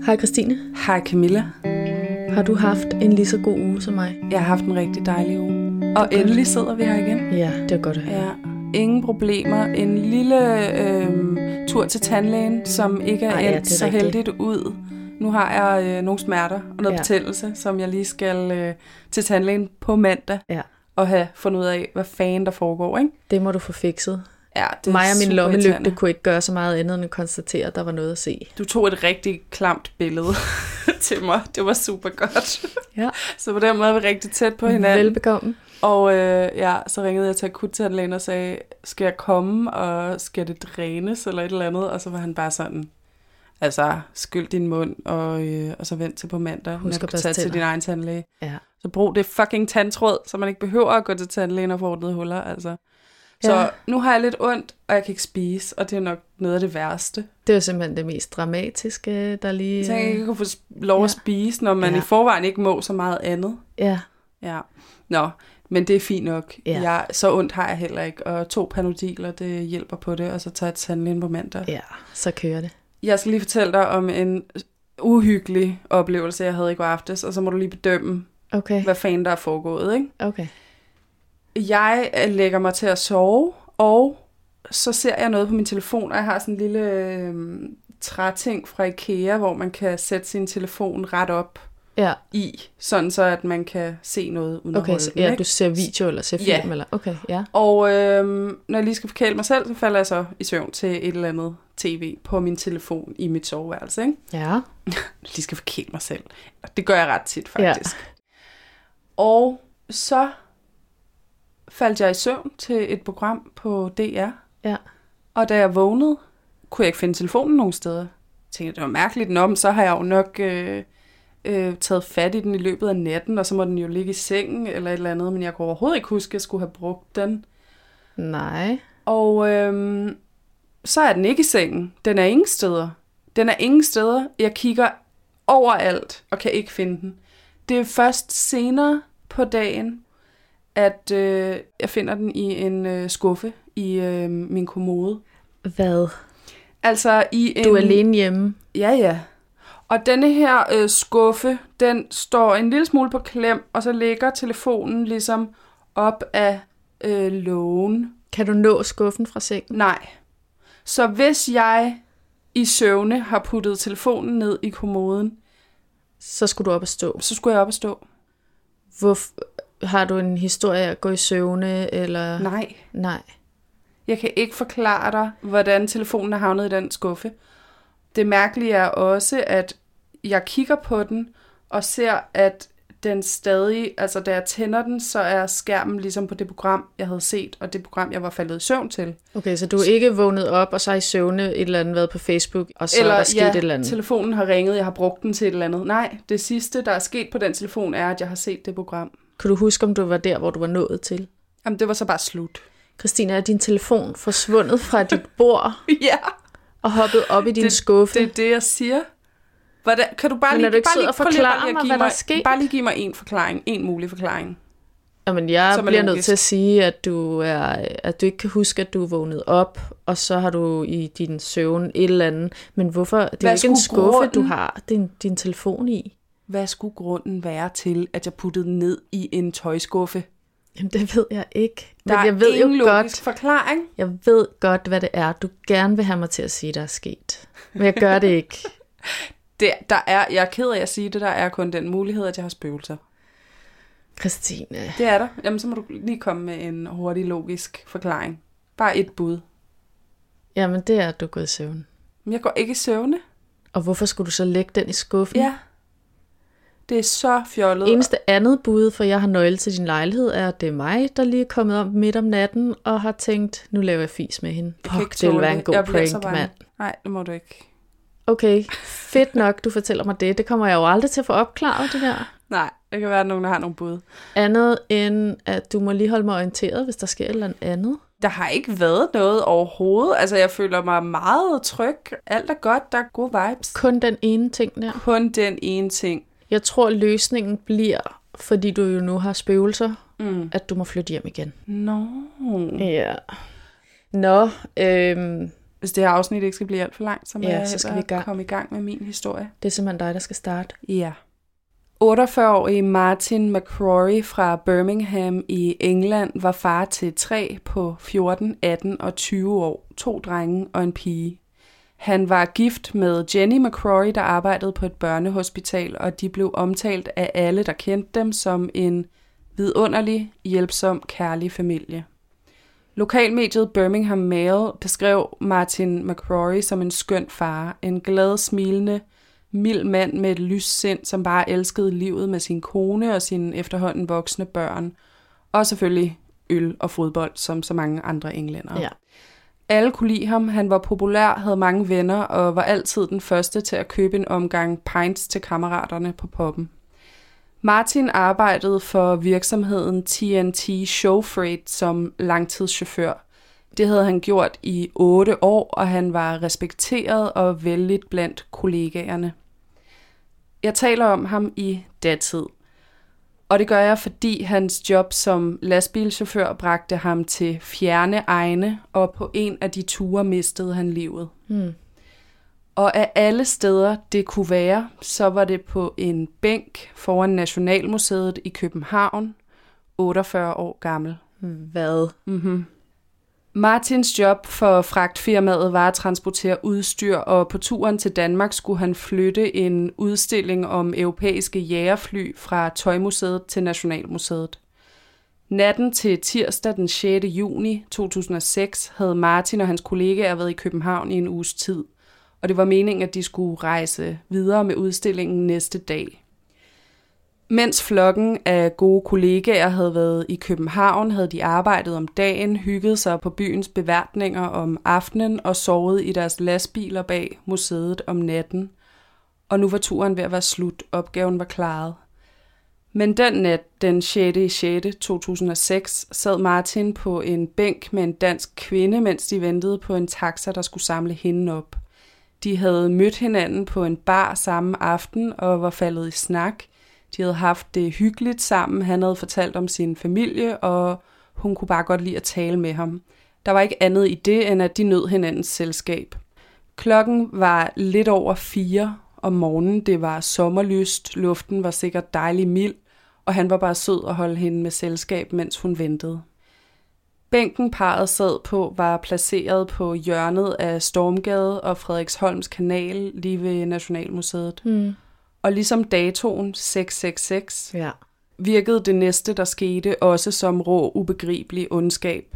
Hej Christine. Hej Camilla. Har du haft en lige så god uge som mig? Jeg har haft en rigtig dejlig uge. Og endelig sidder vi her igen. Ja, det er godt at høre. Ja, ingen problemer. En lille tur til tandlægen, som ikke er endt så heldigt ud. Nu har jeg nogle smerter og noget betændelse, som jeg lige skal til tandlægen på mandag. Ja. Og have fundet ud af, hvad fanden der foregår, ikke? Det må du få fikset. Ja, det mig og min lommelygte kunne ikke gøre så meget andet end at konstatere, at der var noget at se. Du tog et rigtig klamt billede til mig. Det var super godt. Ja. Så på den måde er vi rigtig tæt på hinanden. Velbekomme. Og så ringede jeg til akuttandlægen og sagde, skal jeg komme, og skal det drænes eller et eller andet? Og så var han bare sådan, altså skyld din mund, og så vent til på mandag. Husk at tage til din egen tandlæge. Ja. Så brug det fucking tandtråd, så man ikke behøver at gå til tandlægen og få ordnet huller, altså. Så nu har jeg lidt ondt, og jeg kan ikke spise, og det er nok noget af det værste. Det er simpelthen det mest dramatiske, der lige... Så jeg ikke kan få lov at spise, når man i forvejen ikke må så meget andet. Ja. Ja. Nå, men det er fint nok. Ja. Så ondt har jeg heller ikke, og 2 Panodiler, det hjælper på det, og så tager jeg til tandlægen på mandag. Ja, så kører det. Jeg skal lige fortælle dig om en uhyggelig oplevelse, jeg havde i går aftes, og så må du lige bedømme, hvad fanden der er foregået, ikke? Okay. Jeg lægger mig til at sove, og så ser jeg noget på min telefon, og jeg har sådan en lille træting fra IKEA, hvor man kan sætte sin telefon ret op i, sådan så at man kan se noget uden at holde den, ikke? Du ser video eller ser film, eller? Okay, ja. Og når jeg lige skal forkæle mig selv, så falder jeg så i søvn til et eller andet tv på min telefon i mit soveværelse, ikke? Ja. Lige skal forkæle mig selv. Det gør jeg ret tit, faktisk. Ja. Og så faldt jeg i søvn til et program på DR. Ja. Og da jeg vågnede, kunne jeg ikke finde telefonen nogen steder. Jeg tænkte, det var mærkeligt, men så har jeg jo nok taget fat i den i løbet af natten, og så må den jo ligge i sengen eller et eller andet, men jeg kunne overhovedet ikke huske, at jeg skulle have brugt den. Nej. Og så er den ikke i sengen. Den er ingen steder. Den er ingen steder. Jeg kigger overalt og kan ikke finde den. Det er først senere på dagen, at jeg finder den i en skuffe i min kommode. Hvad? Altså i en... Du er alene hjemme? Ja. Og denne her skuffe, den står en lille smule på klem, og så ligger telefonen ligesom op af lågen. Kan du nå skuffen fra sengen? Nej. Så hvis jeg i søvne har puttet telefonen ned i kommoden, så skulle du op og stå? Så skulle jeg op og stå. Har du en historie at gå i søvne, eller? Nej. Jeg kan ikke forklare dig, hvordan telefonen er havnet i den skuffe. Det mærkelige er også, at jeg kigger på den, og ser, at den stadig, altså da jeg tænder den, så er skærmen ligesom på det program, jeg havde set, og det program, jeg var faldet i søvn til. Okay, så du er ikke vågnet op, og så i søvne et eller andet været på Facebook, og så er der sket et eller andet? Telefonen har ringet, jeg har brugt den til et eller andet. Nej, det sidste, der er sket på den telefon, er, at jeg har set det program. Kan du huske, om du var der, hvor du var nået til? Jamen, det var så bare slut. Christina, er din telefon forsvundet fra dit bord? Ja. Og hoppet op i din skuffe? Det er det, jeg siger. Hvordan, kan du bare lige forklare mig, hvad der er sket? Bare lige give mig en forklaring, en mulig forklaring. Jamen, jeg bliver nødt til at sige, at du ikke kan huske, at du er vågnet op, og så har du i din søvn et eller andet. Men hvorfor? Det er jo ikke en skuffe, du har din telefon i. Hvad skulle grunden være til, at jeg puttede den ned i en tøjskuffe? Jamen, det ved jeg ikke. Men der jeg ved ingen jo logisk forklaring. Jeg ved godt, hvad det er, du gerne vil have mig til at sige, der er sket. Men jeg gør det ikke. Jeg er ked af at sige det, der er kun den mulighed, at jeg har spøgelser. Christine. Det er der. Jamen, så må du lige komme med en hurtig, logisk forklaring. Bare et bud. Jamen, det er, at du er gået i søvn. Men jeg går ikke i søvne. Og hvorfor skulle du så lægge den i skuffen? Ja. Det er så fjollet. Eneste andet bud, for jeg har nøgle til din lejlighed, er, at det er mig, der lige er kommet om midt om natten, og har tænkt, nu laver jeg fis med hende. Det vil være en god prank, mand. Nej, det må du ikke. Okay, fedt nok, du fortæller mig det. Det kommer jeg jo aldrig til at få opklaret, det der. Nej, det kan være, at nogen har nogle bud. Andet end, at du må lige holde mig orienteret, hvis der sker et eller andet. Der har ikke været noget overhovedet. Altså, jeg føler mig meget tryg. Alt er godt, der er gode vibes. Kun den ene ting der? Kun den ene ting. Jeg tror, løsningen bliver, fordi du jo nu har spøgelser, at du må flytte hjem igen. Nå. Ja. Nå, Hvis det her afsnit ikke skal blive alt for langt, så må så skal vi komme i gang med min historie. Det er simpelthen dig, der skal starte. Ja. 48-årige Martin McCrory fra Birmingham i England var far til 3 på 14, 18 og 20 år. 2 drenge og en pige. Han var gift med Jenny McCrory, der arbejdede på et børnehospital, og de blev omtalt af alle, der kendte dem, som en vidunderlig, hjælpsom, kærlig familie. Lokalmediet Birmingham Mail beskrev Martin McCrory som en skøn far, en glad, smilende, mild mand med et lyst sind, som bare elskede livet med sin kone og sine efterhånden voksne børn, og selvfølgelig øl og fodbold, som så mange andre englændere. Ja. Alle kunne lide ham, han var populær, havde mange venner og var altid den første til at købe en omgang pints til kammeraterne på puben. Martin arbejdede for virksomheden TNT Show Freight som langtidschauffør. Det havde han gjort i 8 år, og han var respekteret og vellidt blandt kollegaerne. Jeg taler om ham i datid, og det gør jeg, fordi hans job som lastbilchauffør bragte ham til fjerne egne, og på en af de ture mistede han livet. Og af alle steder det kunne være, så var det på en bænk foran Nationalmuseet i København, 48 år gammel. Hvad? Martins job for fragtfirmaet var at transportere udstyr, og på turen til Danmark skulle han flytte en udstilling om europæiske jagerfly fra Tøjmuseet til Nationalmuseet. Natten til tirsdag den 6. juni 2006 havde Martin og hans kollegaer været i København i en uges tid, og det var meningen, at de skulle rejse videre med udstillingen næste dag. Mens flokken af gode kollegaer havde været i København, havde de arbejdet om dagen, hygget sig på byens beværtninger om aftenen og sovet i deres lastbiler bag museet om natten. Og nu var turen ved at være slut, opgaven var klaret. Men den nat, den 6.6.2006, sad Martin på en bænk med en dansk kvinde, mens de ventede på en taxa, der skulle samle hende op. De havde mødt hinanden på en bar samme aften og var faldet i snak. De havde haft det hyggeligt sammen, han havde fortalt om sin familie, og hun kunne bare godt lide at tale med ham. Der var ikke andet i det, end at de nød hinandens selskab. Klokken var lidt over 4 om morgenen, det var sommerlyst, luften var sikkert dejlig mild, og han var bare sød at holde hende med selskab, mens hun ventede. Bænken parret sad på var placeret på hjørnet af Stormgade og Frederiksholms Kanal lige ved Nationalmuseet. Og ligesom datoen 666, virkede det næste, der skete, også som rå, ubegribelig ondskab.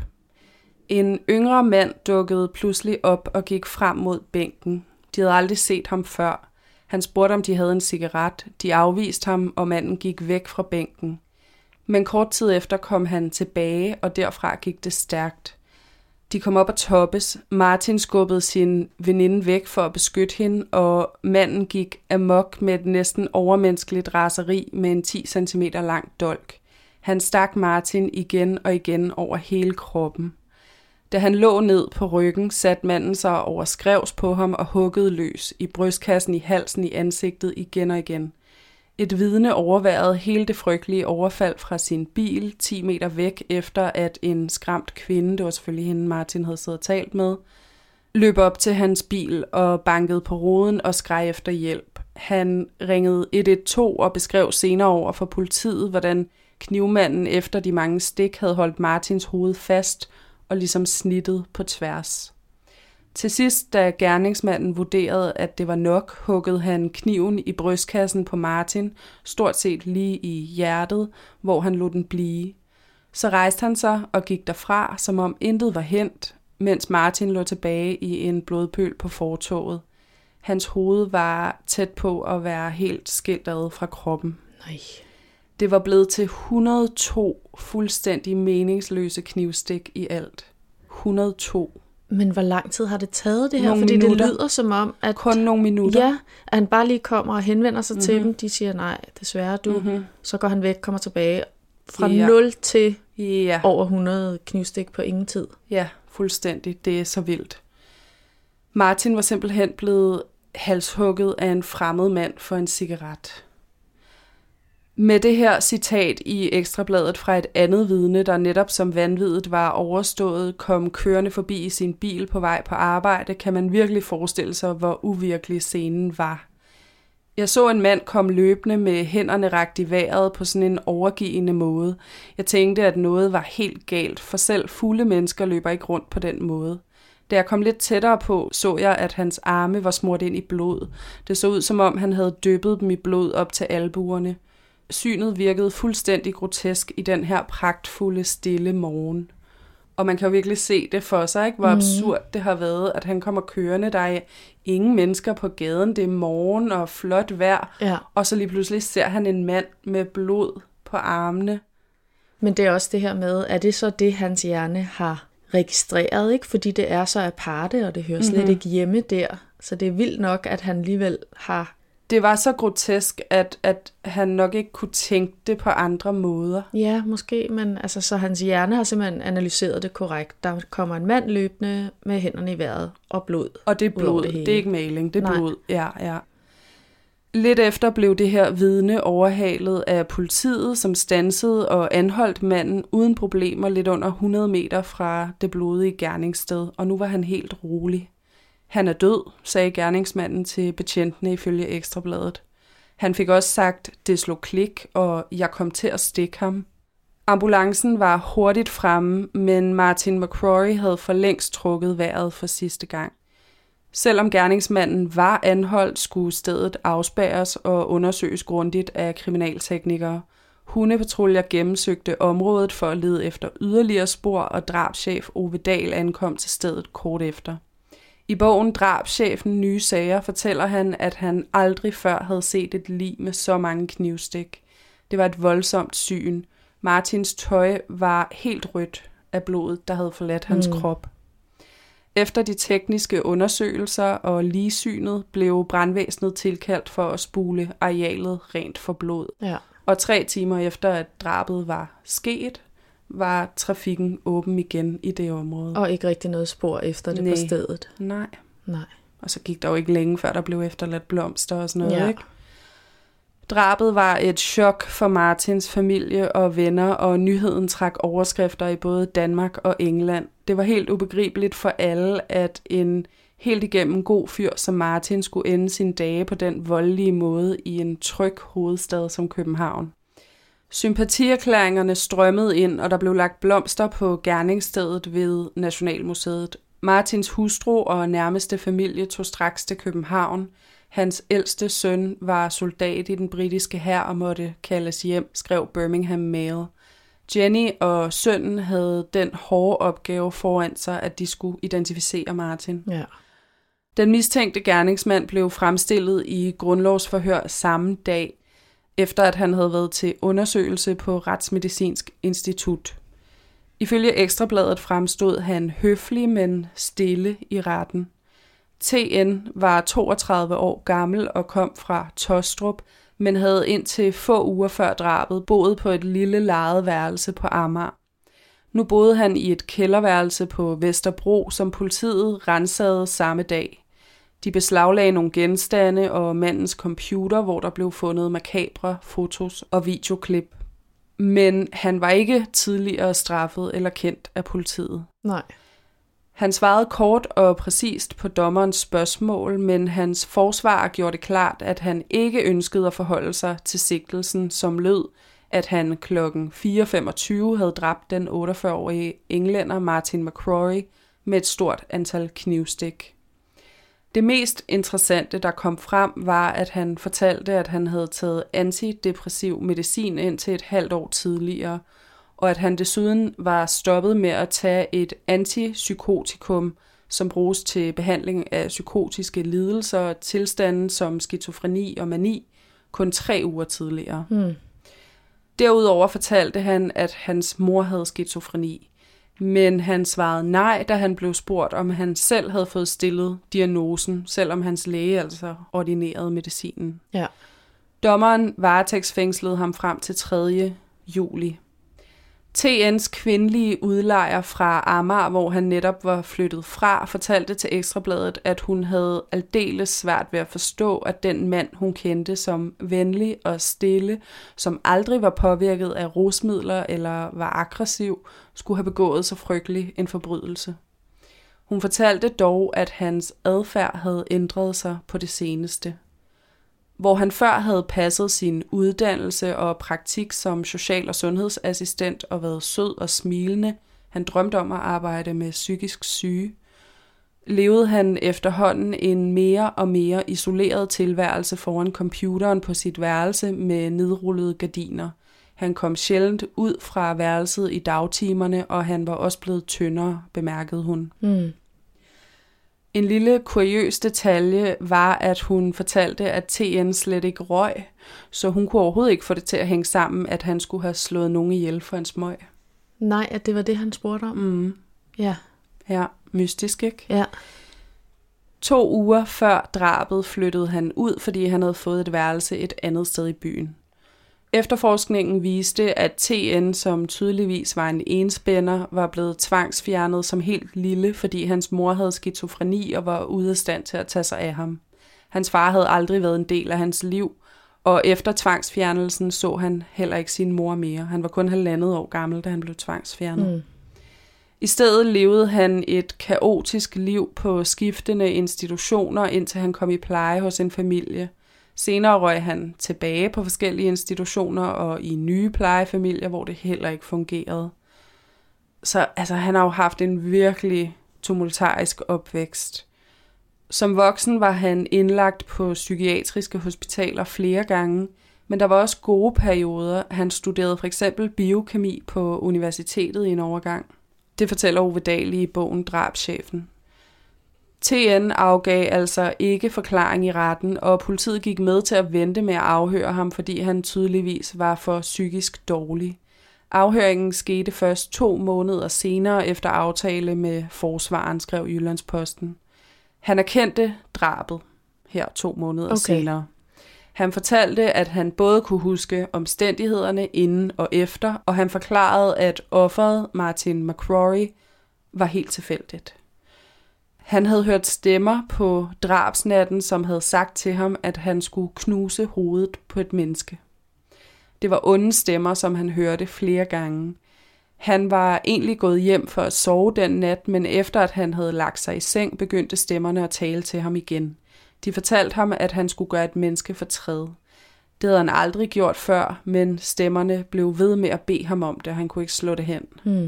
En yngre mand dukkede pludselig op og gik frem mod bænken. De havde aldrig set ham før. Han spurgte, om de havde en cigaret. De afviste ham, og manden gik væk fra bænken. Men kort tid efter kom han tilbage, og derfra gik det stærkt. De kom op at toppes. Martin skubbede sin veninde væk for at beskytte hende, og manden gik amok med et næsten overmenneskeligt raseri med en 10 cm lang dolk. Han stak Martin igen og igen over hele kroppen. Da han lå ned på ryggen, satte manden sig over skrevs på ham og huggede løs i brystkassen, i halsen, i ansigtet igen og igen. Et vidne overværede hele det frygtelige overfald fra sin bil 10 meter væk, efter at en skræmt kvinde, det var selvfølgelig hende Martin havde siddet og talt med, løb op til hans bil og bankede på ruden og skreg efter hjælp. Han ringede 112 og beskrev senere over for politiet, hvordan knivmanden efter de mange stik havde holdt Martins hoved fast og ligesom snittet på tværs. Til sidst, da gerningsmanden vurderede, at det var nok, huggede han kniven i brystkassen på Martin, stort set lige i hjertet, hvor han lod den blive. Så rejste han sig og gik derfra, som om intet var hændt, mens Martin lå tilbage i en blodpøl på fortovet. Hans hoved var tæt på at være helt skilt ad fra kroppen. Nej. Det var blevet til 102 fuldstændig meningsløse knivstik i alt. 102. Men hvor lang tid har det taget det her? Nogle Fordi minutter. det lyder som om, at... Kun nogle minutter. Ja, at han bare lige kommer og henvender sig til dem. De siger, nej, desværre du. Så går han væk, kommer tilbage. Fra 0 til over 100 knivstik på ingen tid. Ja, fuldstændig. Det er så vildt. Martin var simpelthen blevet halshugget af en fremmed mand for en cigaret. Med det her citat i Ekstrabladet fra et andet vidne, der netop som vanviddet var overstået, kom kørende forbi i sin bil på vej på arbejde, kan man virkelig forestille sig, hvor uvirkelig scenen var. Jeg så en mand komme løbende med hænderne rakt i vejret på sådan en overgivende måde. Jeg tænkte, at noget var helt galt, for selv fulde mennesker løber ikke rundt på den måde. Da jeg kom lidt tættere på, så jeg, at hans arme var smurt ind i blod. Det så ud, som om han havde dyppet dem i blod op til albuerne. Synet virkede fuldstændig grotesk i den her pragtfulde, stille morgen. Og man kan jo virkelig se det for sig, ikke? Hvor absurd det har været, at han kommer kørende. Der er ingen mennesker på gaden, det er morgen og flot vejr. Ja. Og så lige pludselig ser han en mand med blod på armene. Men det er også det her med, er det så det, hans hjerne har registreret, ikke? Fordi det er så aparte, og det hører slet ikke hjemme der. Så det er vildt nok, at han alligevel har... Det var så grotesk, at han nok ikke kunne tænke det på andre måder. Ja, måske, men altså, så hans hjerne har simpelthen analyseret det korrekt. Der kommer en mand løbende med hænderne i vejret og blod. Og det er blod, det er ikke maling, det er blod. Ja. Lidt efter blev det her vidne overhalet af politiet, som standsede og anholdt manden uden problemer lidt under 100 meter fra det blodige gerningssted, og nu var han helt rolig. Han er død, sagde gerningsmanden til betjentene ifølge Ekstrabladet. Han fik også sagt, det slog klik, og jeg kom til at stikke ham. Ambulancen var hurtigt fremme, men Martin McCrory havde for længst trukket vejret for sidste gang. Selvom gerningsmanden var anholdt, skulle stedet afspærres og undersøges grundigt af kriminalteknikere. Hundepatruljer gennemsøgte området for at lede efter yderligere spor, og drabschef Ove Dahl ankom til stedet kort efter. I bogen Drabschefen nye sager fortæller han, at han aldrig før havde set et lig med så mange knivstik. Det var et voldsomt syn. Martins tøj var helt rødt af blodet, der havde forladt hans krop. Efter de tekniske undersøgelser og ligsynet blev brandvæsenet tilkaldt for at spule arealet rent for blod. Ja. Og 3 timer efter, at drabet var sket, var trafikken åben igen i det område. Og ikke rigtig noget spor efter det på stedet. Nej. Nej. Og så gik der jo ikke længe, før der blev efterladt blomster og sådan noget, Ja. ikke? Drabet var et chok for Martins familie og venner, og nyheden trak overskrifter i både Danmark og England. Det var helt ubegribeligt for alle, at en helt igennem god fyr som Martin skulle ende sine dage på den voldelige måde i en tryg hovedstad som København. Sympatierklæringerne strømmede ind, og der blev lagt blomster på gerningsstedet ved Nationalmuseet. Martins hustru og nærmeste familie tog straks til København. Hans ældste søn var soldat i den britiske hær og måtte kaldes hjem, skrev Birmingham Mail. Jenny og sønnen havde den hårde opgave foran sig, at de skulle identificere Martin. Ja. Den mistænkte gerningsmand blev fremstillet i grundlovsforhør samme dag, efter at han havde været til undersøgelse på Retsmedicinsk Institut. Ifølge Ekstrabladet fremstod han høflig, men stille i retten. TN var 32 år gammel og kom fra Tostrup, men havde indtil få uger før drabet boet på et lille lejet værelse på Amager. Nu boede han i et kælderværelse på Vesterbro, som politiet ransagede samme dag. De beslaglagde nogle genstande og mandens computer, hvor der blev fundet makabre fotos og videoklip. Men han var ikke tidligere straffet eller kendt af politiet. Nej. Han svarede kort og præcist på dommerens spørgsmål, men hans forsvarer gjorde det klart, at han ikke ønskede at forholde sig til sigtelsen, som lød, at han kl. 4.25 havde dræbt den 48-årige englænder Martin McCrory med et stort antal knivstik. Det mest interessante, der kom frem, var, at han fortalte, at han havde taget antidepressiv medicin indtil et halvt år tidligere, og at han desuden var stoppet med at tage et antipsykotikum, som bruges til behandling af psykotiske lidelser og tilstande som skizofreni og mani, kun 3 uger tidligere. Derudover fortalte han, at hans mor havde skizofreni, men han svarede nej, da han blev spurgt, om han selv havde fået stillet diagnosen, selvom hans læge altså ordinerede medicinen. Ja. Dommeren varetægtsfængslede ham frem til 3. juli. TN's kvindelige udlejer fra Amager, hvor han netop var flyttet fra, fortalte til Ekstrabladet, at hun havde aldeles svært ved at forstå, at den mand, hun kendte som venlig og stille, som aldrig var påvirket af rusmidler eller var aggressiv, skulle have begået så frygtelig en forbrydelse. Hun fortalte dog, at hans adfærd havde ændret sig på det seneste. Hvor han før havde passet sin uddannelse og praktik som social- og sundhedsassistent og været sød og smilende, han drømte om at arbejde med psykisk syge, levede han efterhånden en mere og mere isoleret tilværelse foran computeren på sit værelse med nedrullede gardiner. Han kom sjældent ud fra værelset i dagtimerne, og han var også blevet tyndere, bemærkede hun. En lille kuriøs detalje var, at hun fortalte, at TN slet ikke røg, så hun kunne overhovedet ikke få det til at hænge sammen, at han skulle have slået nogen ihjel for en smøg. Nej, at det var det, han spurgte om? Ja. Ja, mystisk, ikke? Ja. 2 uger før drabet flyttede han ud, fordi han havde fået et værelse et andet sted i byen. Efterforskningen viste, at TN, som tydeligvis var en enspænder, var blevet tvangsfjernet som helt lille, fordi hans mor havde skizofreni og var ude af stand til at tage sig af ham. Hans far havde aldrig været en del af hans liv, og efter tvangsfjernelsen så han heller ikke sin mor mere. Han var kun 1,5 år gammel, da han blev tvangsfjernet. I stedet levede han et kaotisk liv på skiftende institutioner, indtil han kom i pleje hos en familie. Senere røg han tilbage på forskellige institutioner og i nye plejefamilier, hvor det heller ikke fungerede. Så altså, han har jo haft en virkelig tumultarisk opvækst. Som voksen var han indlagt på psykiatriske hospitaler flere gange, men der var også gode perioder. Han studerede for eksempel biokemi på universitetet i en overgang. Det fortæller Ove Dahl i bogen Drabschefen. TN afgav altså ikke forklaring i retten, og politiet gik med til at vente med at afhøre ham, fordi han tydeligvis var for psykisk dårlig. Afhøringen skete først 2 måneder senere efter aftale med forsvaren, skrev Jyllandsposten. Han erkendte drabet her 2 måneder senere. Han fortalte, at han både kunne huske omstændighederne inden og efter, og han forklarede, at offeret Martin McCrory var helt tilfældigt. Han havde hørt stemmer på drabsnatten, som havde sagt til ham, at han skulle knuse hovedet på et menneske. Det var onde stemmer, som han hørte flere gange. Han var egentlig gået hjem for at sove den nat, men efter at han havde lagt sig i seng, begyndte stemmerne at tale til ham igen. De fortalte ham, at han skulle gøre et menneske fortræd. Det havde han aldrig gjort før, men stemmerne blev ved med at bede ham om det, og han kunne ikke slå det hen.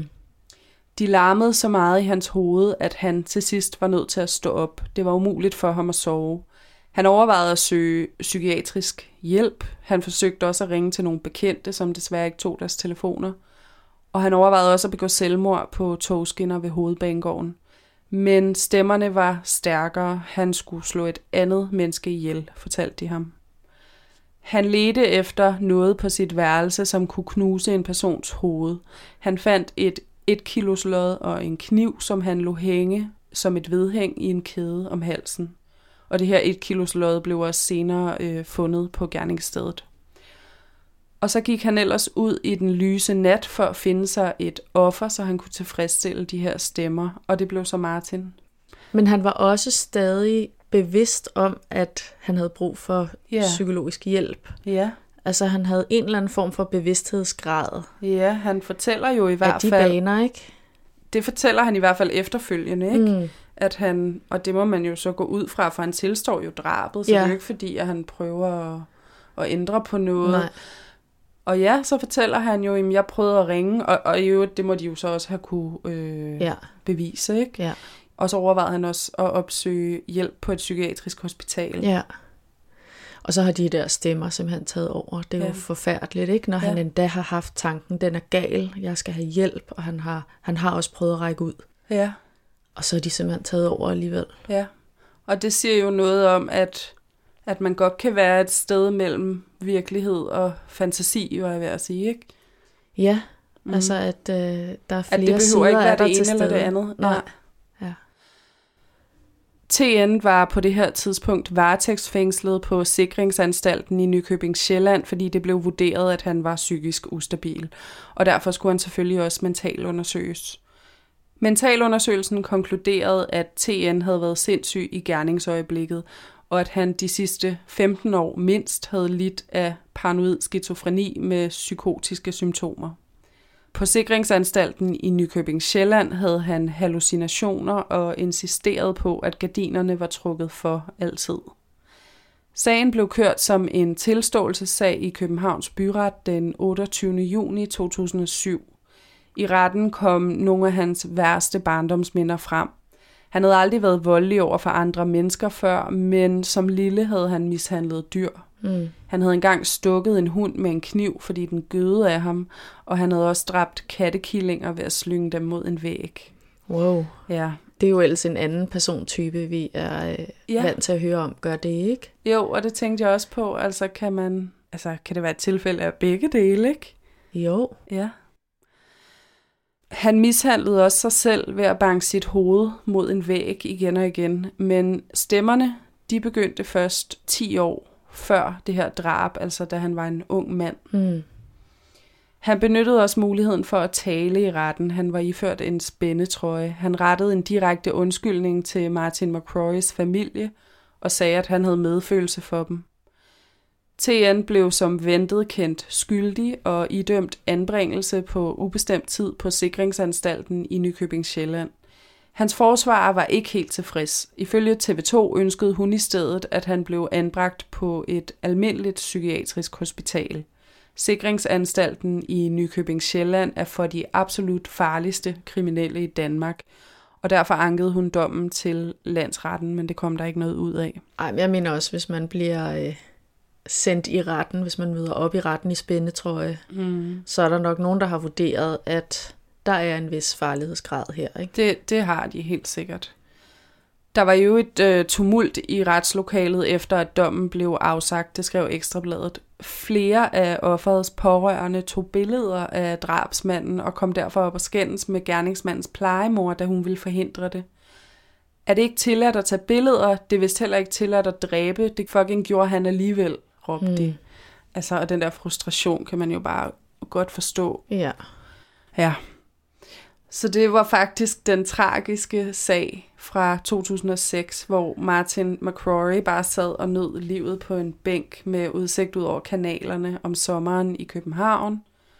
De larmede så meget i hans hoved, at han til sidst var nødt til at stå op. Det var umuligt for ham at sove. Han overvejede at søge psykiatrisk hjælp. Han forsøgte også at ringe til nogle bekendte, som desværre ikke tog deres telefoner. Og han overvejede også at begå selvmord på togskinner ved Hovedbanegården. Men stemmerne var stærkere. Han skulle slå et andet menneske ihjel, fortalte de ham. Han ledte efter noget på sit værelse, som kunne knuse en persons hoved. Han fandt et 1 kilos lod og en kniv, som han lod hænge som et vedhæng i en kæde om halsen. Og det her 1 kilos lod blev også senere fundet på gerningsstedet. Og så gik han ellers ud i den lyse nat for at finde sig et offer, så han kunne tilfredsstille de her stemmer, og det blev så Martin. Men han var også stadig bevidst om, at han havde brug for psykologisk hjælp. Ja. Altså han havde en eller anden form for bevidsthedsgrad. Ja, han fortæller jo i hvert fald... Af de baner, ikke? Det fortæller han i hvert fald efterfølgende, ikke? At han, og det må man jo så gå ud fra, for han tilstår jo drabet, så det er jo ikke fordi, at han prøver at ændre på noget. Nej. Og ja, så fortæller han jo, at jeg prøvede at ringe, og i øvrigt, det må de jo så også have kunne bevise, ikke? Ja. Og så overvejede han også at opsøge hjælp på et psykiatrisk hospital. Ja. Og så har de der stemmer simpelthen taget over. Det er jo forfærdeligt, ikke? Når han endda har haft tanken, den er gal, jeg skal have hjælp, og han har også prøvet at række ud. Ja. Og så er de simpelthen taget over alligevel. Ja, og det siger jo noget om, at man godt kan være et sted mellem virkelighed og fantasi, var jeg ved at sige, ikke? Ja, altså at der er flere sider at det behøver ikke være det ene eller det andet. Nej. Ja. TN var på det her tidspunkt varetægtsfængslet på Sikringsanstalten i Nykøbing Sjælland, fordi det blev vurderet, at han var psykisk ustabil. Og derfor skulle han selvfølgelig også mentalundersøges. Mentalundersøgelsen konkluderede, at TN havde været sindssyg i gerningsøjeblikket, og at han de sidste 15 år mindst havde lidt af paranoid skizofreni med psykotiske symptomer. På Sikringsanstalten i Nykøbing Sjælland havde han hallucinationer og insisterede på, at gardinerne var trukket for altid. Sagen blev kørt som en tilståelsessag i Københavns Byret den 28. juni 2007. I retten kom nogle af hans værste barndomsminder frem. Han havde aldrig været voldelig over for andre mennesker før, men som lille havde han mishandlet dyr. Han havde engang stukket en hund med en kniv, fordi den gøede af ham, og han havde også dræbt kattekillinger ved at slynge dem mod en væg. Wow. Ja. Det er jo ellers en anden persontype, vi er vant til at høre om. Gør det ikke? Jo, og det tænkte jeg også på. Altså, kan det være et tilfælde af begge dele, ikke? Jo. Ja. Han mishandlede også sig selv ved at banke sit hoved mod en væg igen og igen, men stemmerne, de begyndte først 10 år før det her drab, altså da han var en ung mand. Han benyttede også muligheden for at tale i retten. Han var iført en spændetrøje. Han rettede en direkte undskyldning til Martin McCrory's familie og sagde, at han havde medfølelse for dem. TN blev som ventet kendt skyldig og idømt anbringelse på ubestemt tid på Sikringsanstalten i Nykøbing Sjælland. Hans forsvarer var ikke helt tilfreds. Ifølge TV2 ønskede hun i stedet, at han blev anbragt på et almindeligt psykiatrisk hospital. Sikringsanstalten i Nykøbing Sjælland er for de absolut farligste kriminelle i Danmark, og derfor ankede hun dommen til landsretten, men det kom der ikke noget ud af. Ej, men jeg mener også, hvis man bliver sendt i retten, hvis man møder op i retten i spændetrøje, så er der nok nogen, der har vurderet, at der er en vis farlighedsgrad her, ikke? Det har de helt sikkert. Der var jo et tumult i retslokalet efter, at dommen blev afsagt, det skrev Ekstrabladet. Flere af offerets pårørende tog billeder af drabsmanden og kom derfor op og skændes med gerningsmandens plejemor, da hun ville forhindre det. Er det ikke tilladt at tage billeder? Det er vist heller ikke tilladt at dræbe. Det fucking gjorde han alligevel, råbte de. Altså, og den der frustration kan man jo bare godt forstå. Ja. Ja. Så det var faktisk den tragiske sag fra 2006, hvor Martin McCrory bare sad og nød livet på en bænk med udsigt ud over kanalerne om sommeren i København.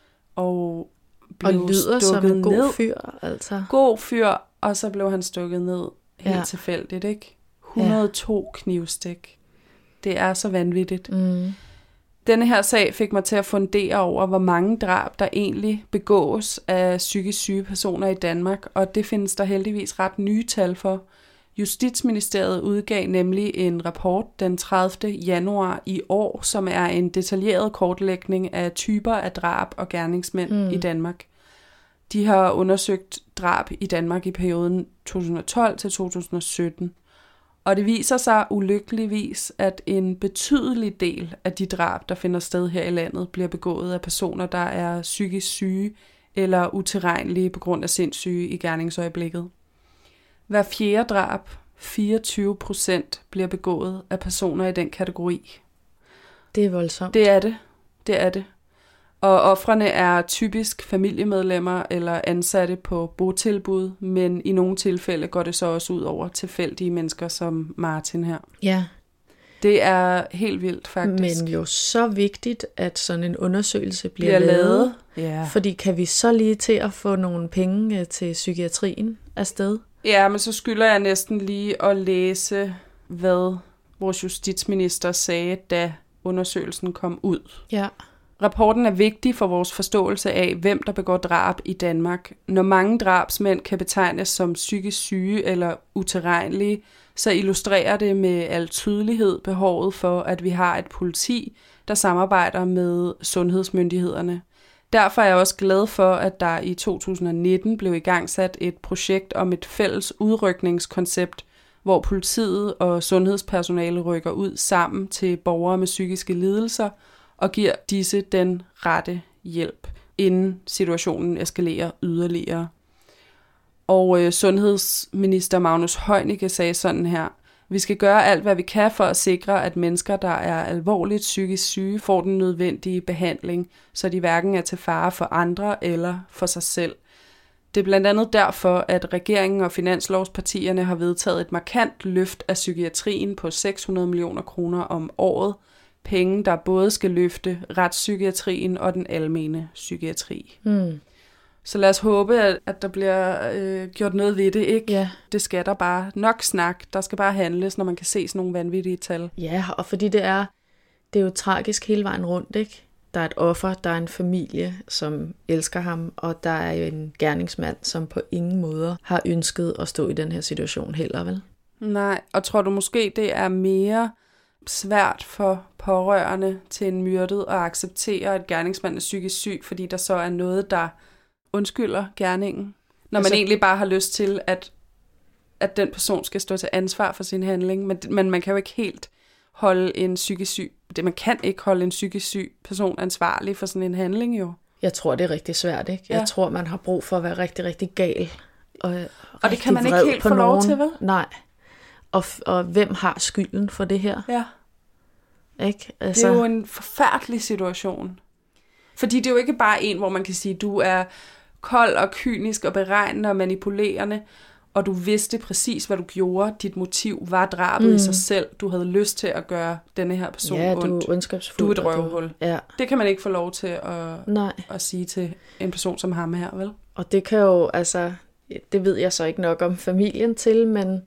Og lyder som en god fyr, altså. God fyr, og så blev han stukket ned helt tilfældigt, ikke? 102 knivstik. Det er så vanvittigt. Denne her sag fik mig til at fundere over, hvor mange drab, der egentlig begås af psykisk syge personer i Danmark, og det findes der heldigvis ret nye tal for. Justitsministeriet udgav nemlig en rapport den 30. januar i år, som er en detaljeret kortlægning af typer af drab og gerningsmænd i Danmark. De har undersøgt drab i Danmark i perioden 2012 til 2017. Og det viser sig ulykkeligvis, at en betydelig del af de drab, der finder sted her i landet, bliver begået af personer, der er psykisk syge eller utilregnelige på grund af sindssyge i gerningsøjeblikket. Hver fjerde drab, 24%, bliver begået af personer i den kategori. Det er voldsomt. Det er det. Det er det. Og ofrene er typisk familiemedlemmer eller ansatte på botilbud, men i nogle tilfælde går det så også ud over tilfældige mennesker som Martin her. Ja. Det er helt vildt faktisk. Men jo så vigtigt, at sådan en undersøgelse bliver lavet. Ja. Fordi kan vi så lige til at få nogle penge til psykiatrien afsted? Ja, men så skylder jeg næsten lige at læse, hvad vores justitsminister sagde, da undersøgelsen kom ud. Ja. Rapporten er vigtig for vores forståelse af, hvem der begår drab i Danmark. Når mange drabsmænd kan betegnes som psykisk syge eller utilregnelige, så illustrerer det med al tydelighed behovet for, at vi har et politi, der samarbejder med sundhedsmyndighederne. Derfor er jeg også glad for, at der i 2019 blev igangsat et projekt om et fælles udrykningskoncept, hvor politiet og sundhedspersonale rykker ud sammen til borgere med psykiske lidelser og giver disse den rette hjælp, inden situationen eskalerer yderligere. Og sundhedsminister Magnus Heunicke sagde sådan her: Vi skal gøre alt, hvad vi kan for at sikre, at mennesker, der er alvorligt psykisk syge, får den nødvendige behandling, så de hverken er til fare for andre eller for sig selv. Det er blandt andet derfor, at regeringen og finanslovspartierne har vedtaget et markant løft af psykiatrien på 600 millioner kroner om året. Penge, der både skal løfte retspsykiatrien og den almene psykiatri. Så lad os håbe, at der bliver gjort noget ved det, ikke? Ja. Det skal der bare. Nok snak. Der skal bare handles, når man kan se sådan nogle vanvittige tal. Ja, og fordi det er jo tragisk hele vejen rundt, ikke? Der er et offer, der er en familie, som elsker ham, og der er jo en gerningsmand, som på ingen måde har ønsket at stå i den her situation heller, vel? Nej, og tror du måske, det er mere svært for pårørende til en myrdet at acceptere, at gerningsmanden er psykisk syg, fordi der så er noget, der undskylder gerningen? Når man egentlig bare har lyst til, at den person skal stå til ansvar for sin handling, men man kan jo ikke helt holde en psykisk syg, man kan ikke holde en psykisk syg person ansvarlig for sådan en handling jo. Jeg tror, det er rigtig svært, ikke? Ja. Jeg tror, man har brug for at være rigtig, rigtig gal. Og det kan man ikke helt få lov til, vel? Nej. Og hvem har skylden for det her? Ja. Ikke? Altså... Det er jo en forfærdelig situation. Fordi det er jo ikke bare en, hvor man kan sige, du er kold og kynisk og beregnende og manipulerende, og du vidste præcis, hvad du gjorde. Dit motiv var drabet i sig selv. Du havde lyst til at gøre denne her person ondt. Ja, du er ondskabsfuld. Du er et røvhul. Ja. Det kan man ikke få lov til at sige til en person som ham her, vel? Og det kan jo, altså, det ved jeg så ikke nok om familien til, men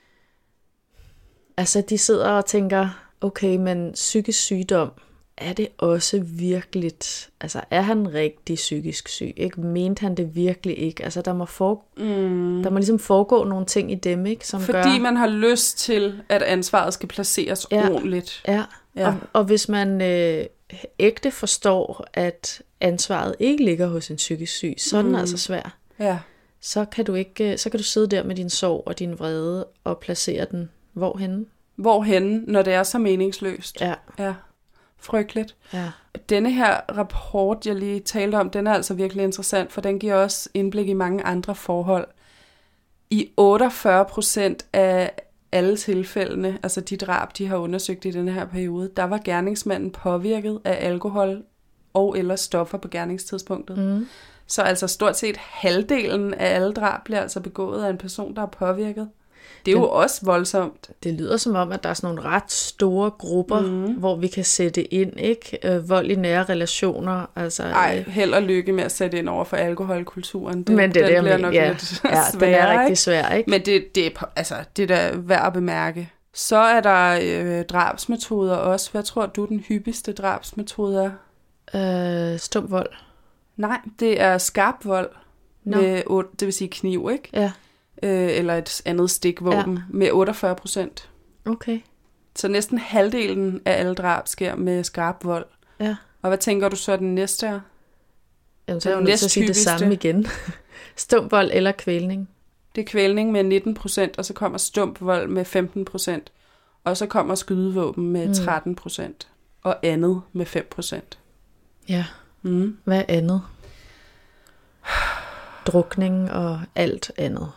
altså, de sidder og tænker, okay, men psykisk sygdom, er det også virkeligt, altså er han rigtig psykisk syg, ikke? Mente han det virkelig ikke? Altså der må ligesom foregå nogle ting i dem, ikke? Som fordi man har lyst til, at ansvaret skal placeres ordentligt. Ja. Og hvis man ægte forstår, at ansvaret ikke ligger hos en psykisk syg, så er den altså svær. Ja. Så kan du sidde der med din sorg og din vrede og placere den hvorhenne? Hvorhenne, når det er så meningsløst. Ja. Frygteligt. Ja. Denne her rapport, jeg lige talte om, den er altså virkelig interessant, for den giver også indblik i mange andre forhold. I 48% af alle tilfældene, altså de drab, de har undersøgt i denne her periode, der var gerningsmanden påvirket af alkohol og eller stoffer på gerningstidspunktet. Så altså stort set halvdelen af alle drab bliver altså begået af en person, der er påvirket. Det er jo også voldsomt. Det lyder som om, at der er sådan nogle ret store grupper, hvor vi kan sætte ind, ikke? Vold i nære relationer. Altså, held og lykke med at sætte ind over for alkoholkulturen. Men det bliver nok lidt sværere. Den er rigtig svær, ikke? Men det er da værd at bemærke. Så er der drabsmetoder også. Hvad tror du, den hyppigste drabsmetode er? Stum vold. Nej, det er skarp vold. Med, det vil sige kniv, ikke? Ja. Eller et andet stikvåben med 48%. Okay. Så næsten halvdelen af alle drab sker med skarp vold. Ja. Og hvad tænker du så den næste er? Jamen, så er jeg nødt til at sige det samme igen. Stum vold eller kvælning? Det er kvælning med 19%, og så kommer stump vold med 15%. Og så kommer skydevåben med 13%. Og andet med 5%. Ja. Hvad er andet? Drukning og alt andet.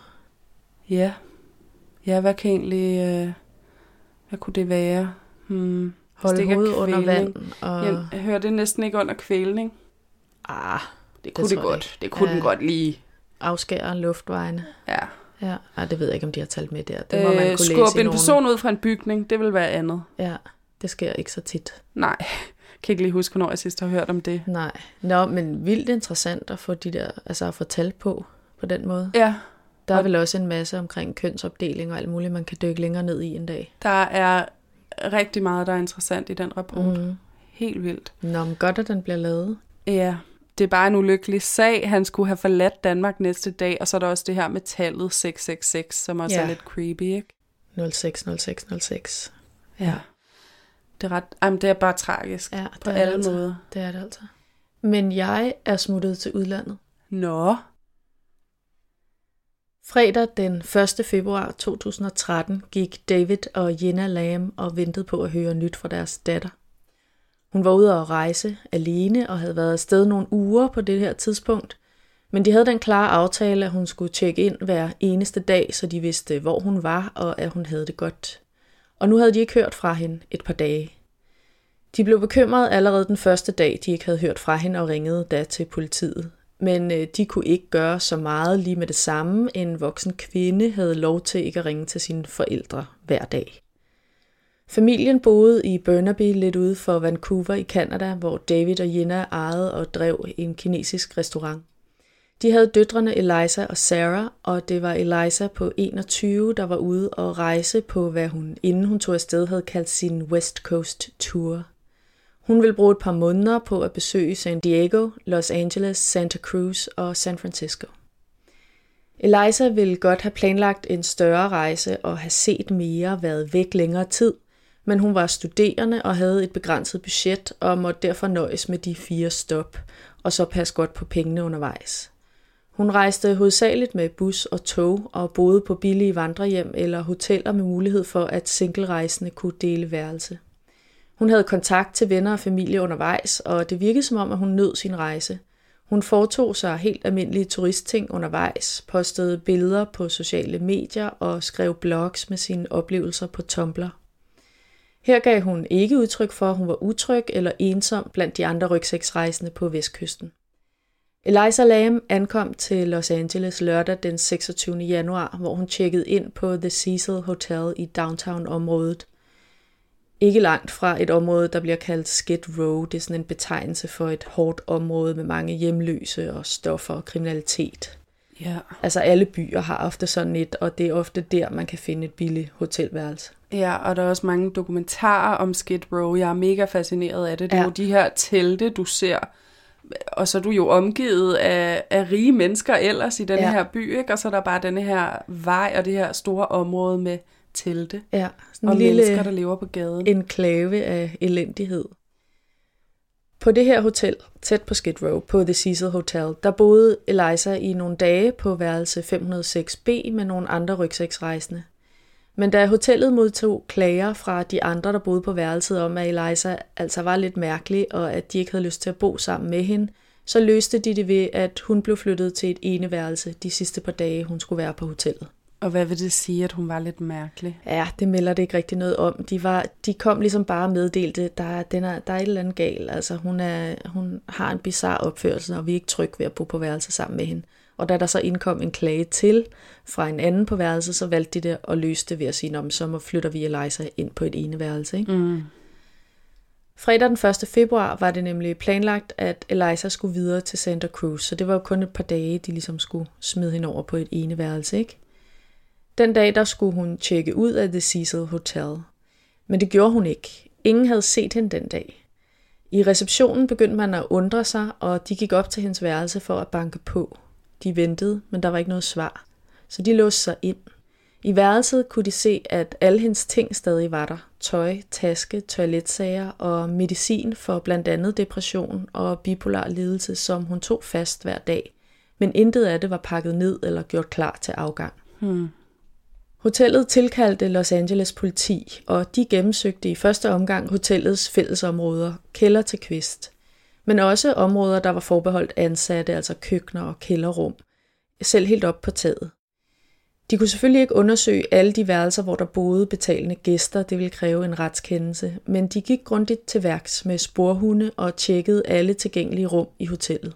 Ja, hvad kan egentlig... hvad kunne det være? Holde hovedet under vand. Og... Jeg hører det næsten ikke under kvælning. Det kunne det godt. Det kunne den godt lige. Afskære luftvejene. Ja. Det ved jeg ikke, om de har talt med der. Det må man kunne læse skubbe en person ud fra en bygning, det vil være andet. Ja, det sker ikke så tit. Nej, kan ikke lige huske, hvornår jeg sidst har hørt om det. Nej. Men vildt interessant at få de der, altså at få tal på den måde. Ja. Der er vel også en masse omkring kønsopdeling og alt muligt, man kan dykke længere ned i en dag. Der er rigtig meget, der er interessant i den rapport. Helt vildt. Men godt, at den bliver lavet. Ja, det er bare en ulykkelig sag. Han skulle have forladt Danmark næste dag, og så er der også det her med tallet 666, som også er lidt creepy, ikke? 060606. Ja. Det er bare tragisk på alle måder. Det er det altså. Men jeg er smuttet til udlandet. Nå. Fredag den 1. februar 2013 gik David og Jenna Lam og ventede på at høre nyt fra deres datter. Hun var ude at rejse alene og havde været afsted nogle uger på det her tidspunkt, men de havde den klare aftale, at hun skulle tjekke ind hver eneste dag, så de vidste, hvor hun var og at hun havde det godt. og nu havde de ikke hørt fra hende et par dage. De blev bekymrede allerede den første dag, de ikke havde hørt fra hende og ringede da til politiet. Men de kunne ikke gøre så meget lige med det samme. En voksen kvinde havde lov til ikke at ringe til sine forældre hver dag. Familien boede i Burnaby lidt ude for Vancouver i Canada, hvor David og Jenna ejede og drev en kinesisk restaurant. De havde døtrene Eliza og Sarah, og det var Eliza på 21, der var ude og rejse på, hvad hun, inden hun tog afsted, havde kaldt sin West Coast Tour. Hun ville bruge et par måneder på at besøge San Diego, Los Angeles, Santa Cruz og San Francisco. Eliza ville godt have planlagt en større rejse og have set mere, været væk længere tid, men hun var studerende og havde et begrænset budget og måtte derfor nøjes med de 4 stop, og så passe godt på pengene undervejs. Hun rejste hovedsageligt med bus og tog og boede på billige vandrehjem eller hoteller med mulighed for, at singlerejsende kunne dele værelse. Hun havde kontakt til venner og familie undervejs, og det virkede som om, at hun nød sin rejse. Hun foretog sig helt almindelige turistting undervejs, postede billeder på sociale medier og skrev blogs med sine oplevelser på Tumblr. Her gav hun ikke udtryk for, at hun var utryg eller ensom blandt de andre rygsæksrejsende på vestkysten. Eliza Lam ankom til Los Angeles lørdag den 26. januar, hvor hun tjekkede ind på The Cecil Hotel i downtown-området. Ikke langt fra et område, der bliver kaldt Skid Row. Det er sådan en betegnelse for et hårdt område med mange hjemløse og stoffer og kriminalitet. Ja. Altså alle byer har ofte sådan et, og det er ofte der, man kan finde et billigt hotelværelse. Ja, og der er også mange dokumentarer om Skid Row. Jeg er mega fascineret af det. Det er jo de her telte, du ser, og så er du jo omgivet af rige mennesker ellers i den her by, ikke? Og så er der bare denne her vej og det her store område med telte. Ja, sådan og en lille mennesker, der lever på gaden. Enklave af elendighed. På det her hotel, tæt på Skid Row, på The Cecil Hotel, der boede Eliza i nogle dage på værelse 506B med nogle andre rygsæksrejsende. Men da hotellet modtog klager fra de andre, der boede på værelset om, at Eliza altså var lidt mærkelig, og at de ikke havde lyst til at bo sammen med hende, så løste de det ved, at hun blev flyttet til et eneværelse de sidste par dage, hun skulle være på hotellet. Og hvad vil det sige, at hun var lidt mærkelig? Ja, det melder det ikke rigtig noget om. De kom ligesom bare og meddelte, der er et eller andet galt. Altså, hun har en bizarre opførsel, og vi er ikke trygge ved at bo på værelse sammen med hende. Og da der så indkom en klage til fra en anden på værelset, så valgte de det at løse det ved at sige, så flytter vi Eliza ind på et eneværelse. Ikke? Mm. Fredag den 1. februar var det nemlig planlagt, at Eliza skulle videre til Santa Cruz, så det var jo kun et par dage, de ligesom skulle smide hende over på et eneværelse, ikke? Den dag, der skulle hun tjekke ud af The Cecil Hotel. Men det gjorde hun ikke. Ingen havde set hende den dag. I receptionen begyndte man at undre sig, og de gik op til hendes værelse for at banke på. De ventede, men der var ikke noget svar. Så de låste sig ind. I værelset kunne de se, at alle hendes ting stadig var der. Tøj, taske, toiletsager og medicin for blandt andet depression og bipolar lidelse, som hun tog fast hver dag. Men intet af det var pakket ned eller gjort klar til afgang. Hotellet tilkaldte Los Angeles politi, og de gennemsøgte i første omgang hotellets fællesområder, kælder til kvist. Men også områder, der var forbeholdt ansatte, altså køkkener og kælderrum, selv helt op på taget. De kunne selvfølgelig ikke undersøge alle de værelser, hvor der boede betalende gæster, det ville kræve en retskendelse, men de gik grundigt til værks med sporhunde og tjekkede alle tilgængelige rum i hotellet.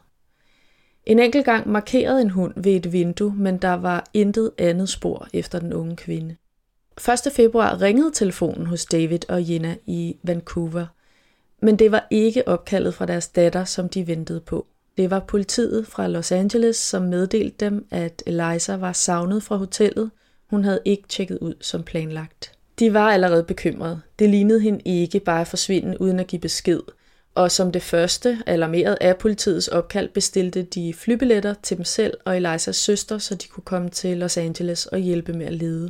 En enkelt gang markerede en hund ved et vindue, men der var intet andet spor efter den unge kvinde. 1. februar ringede telefonen hos David og Jenna i Vancouver, men det var ikke opkaldet fra deres datter, som de ventede på. Det var politiet fra Los Angeles, som meddelte dem, at Eliza var savnet fra hotellet. Hun havde ikke tjekket ud som planlagt. De var allerede bekymrede. Det lignede hende ikke bare at forsvinde uden at give besked. Og som det første, alarmeret af politiets opkald, bestilte de flybilletter til dem selv og Elizas søster, så de kunne komme til Los Angeles og hjælpe med at lede.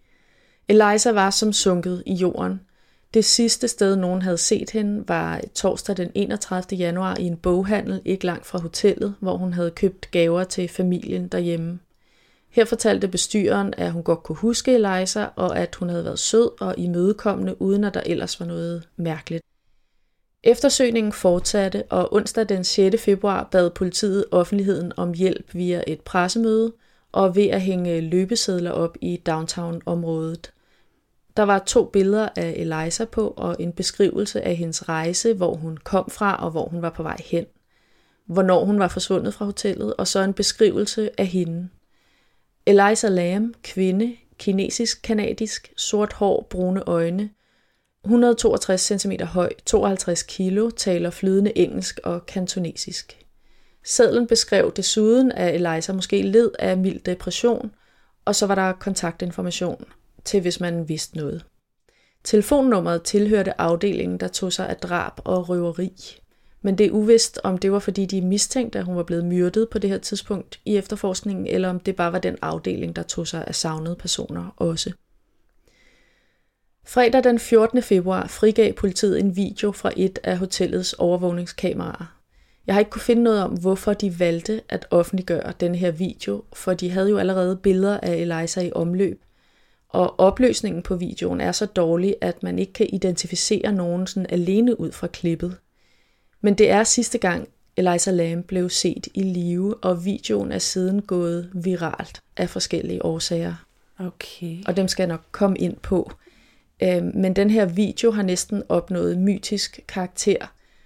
Eliza var som sunket i jorden. Det sidste sted, nogen havde set hende, var torsdag den 31. januar i en boghandel ikke langt fra hotellet, hvor hun havde købt gaver til familien derhjemme. Her fortalte bestyreren, at hun godt kunne huske Eliza, og at hun havde været sød og imødekommende, uden at der ellers var noget mærkeligt. Eftersøgningen fortsatte, og onsdag den 6. februar bad politiet offentligheden om hjælp via et pressemøde og ved at hænge løbesedler op i downtown-området. Der var 2 billeder af Eliza på, og en beskrivelse af hendes rejse, hvor hun kom fra, og hvor hun var på vej hen. Hvornår hun var forsvundet fra hotellet, og så en beskrivelse af hende. Eliza Lam, kvinde, kinesisk-kanadisk, sort hår, brune øjne, 162 cm høj, 52 kilo, taler flydende engelsk og kantonesisk. Sedlen beskrev desuden, at Eliza måske led af mild depression, og så var der kontaktinformation til, hvis man vidste noget. Telefonnummeret tilhørte afdelingen, der tog sig af drab og røveri. Men det er uvist, om det var fordi de mistænkte, at hun var blevet myrdet på det her tidspunkt i efterforskningen, eller om det bare var den afdeling, der tog sig af savnede personer også. Fredag den 14. februar frigav politiet en video fra et af hotellets overvågningskameraer. Jeg har ikke kunne finde noget om, hvorfor de valgte at offentliggøre denne her video, for de havde jo allerede billeder af Eliza i omløb. Og opløsningen på videoen er så dårlig, at man ikke kan identificere nogen sådan alene ud fra klippet. Men det er sidste gang, Eliza Lam blev set i live, og videoen er siden gået viralt af forskellige årsager. Okay. Og dem skal jeg nok komme ind på. Men den her video har næsten opnået mytisk karakter,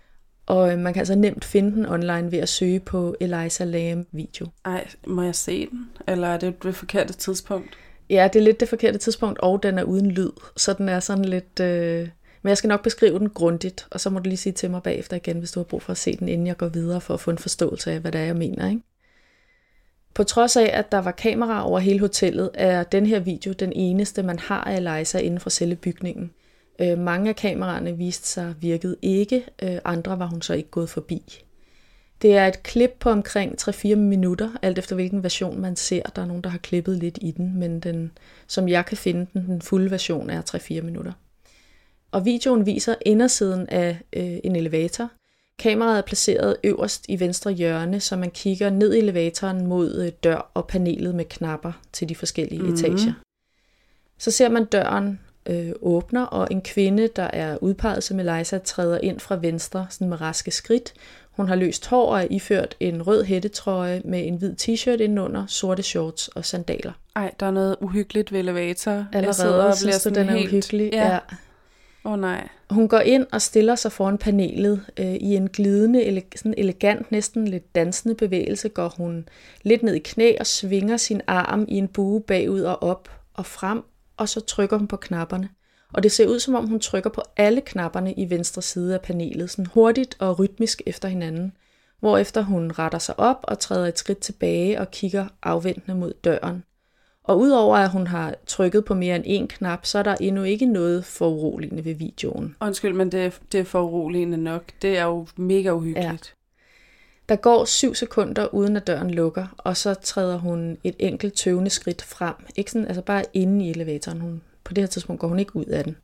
og man kan altså nemt finde den online ved at søge på Eliza Lam video. Ej, må jeg se den? Eller er det det forkerte tidspunkt? Ja, det er lidt det forkerte tidspunkt, og den er uden lyd, så den er sådan lidt... Men jeg skal nok beskrive den grundigt, og så må du lige sige til mig bagefter igen, hvis du har brug for at se den, inden jeg går videre, for at få en forståelse af, hvad det er, jeg mener, ikke? På trods af, at der var kameraer over hele hotellet, er den her video den eneste, man har af Eliza inden for selve bygningen. Mange af kameraerne viste sig virkede ikke, andre var hun så ikke gået forbi. Det er et klip på omkring 3-4 minutter, alt efter hvilken version man ser. Der er nogen, der har klippet lidt i den, men den, som jeg kan finde den fulde version er 3-4 minutter. Og videoen viser indersiden af en elevator. Kameraet er placeret øverst i venstre hjørne, så man kigger ned i elevatoren mod dør og panelet med knapper til de forskellige etager. Så ser man døren åbner, og en kvinde, der er udpeget som Eliza, træder ind fra venstre sådan med raske skridt. Hun har løst hår og er iført en rød hættetrøje med en hvid t-shirt indenunder, sorte shorts og sandaler. Ej, der er noget uhyggeligt ved elevator. Allerede synes du, den er helt... uhyggelig? Ja. Nej. Hun går ind og stiller sig foran panelet. I en glidende, sådan elegant, næsten lidt dansende bevægelse går hun lidt ned i knæ og svinger sin arm i en bue bagud og op og frem, og så trykker hun på knapperne. Og det ser ud, som om hun trykker på alle knapperne i venstre side af panelet, sådan hurtigt og rytmisk efter hinanden, hvorefter hun retter sig op og træder et skridt tilbage og kigger afventende mod døren. Og udover at hun har trykket på mere end 1 knap, så er der endnu ikke noget foruroligende ved videoen. Undskyld, men det er foruroligende nok. Det er jo mega uhyggeligt. Ja. Der går 7 sekunder, uden at døren lukker, og så træder hun et enkelt tøvende skridt frem. Ikke sådan, altså bare inde i elevatoren. På det her tidspunkt går hun ikke ud af den.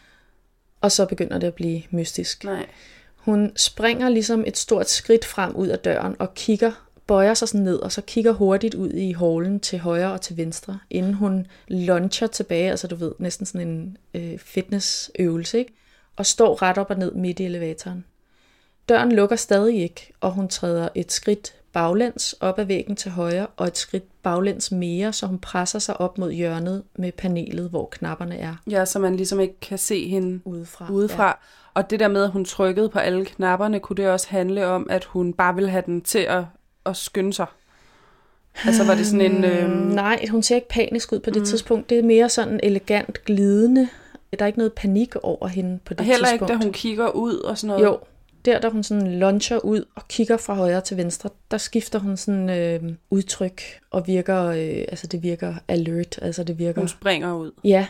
Og så begynder det at blive mystisk. Nej. Hun springer ligesom et stort skridt frem ud af døren og bøjer sig sådan ned, og så kigger hurtigt ud i hallen til højre og til venstre, inden hun launcher tilbage, altså du ved, næsten sådan en fitnessøvelse, ikke? Og står ret op og ned midt i elevatoren. Døren lukker stadig ikke, og hun træder et skridt baglæns op ad væggen til højre, og et skridt baglæns mere, så hun presser sig op mod hjørnet med panelet, hvor knapperne er. Ja, så man ligesom ikke kan se hende udefra. Ja. Og det der med, at hun trykkede på alle knapperne, kunne det også handle om, at hun bare ville have den til at skynde sig? Altså var det sådan en... Nej, hun ser ikke panisk ud på det tidspunkt. Det er mere sådan elegant glidende. Der er ikke noget panik over hende på det tidspunkt. Heller ikke, da hun kigger ud og sådan noget? Jo, der hun sådan launcher ud og kigger fra højre til venstre, der skifter hun sådan udtryk og virker, altså det virker alert, altså det virker... Hun springer ud? Ja.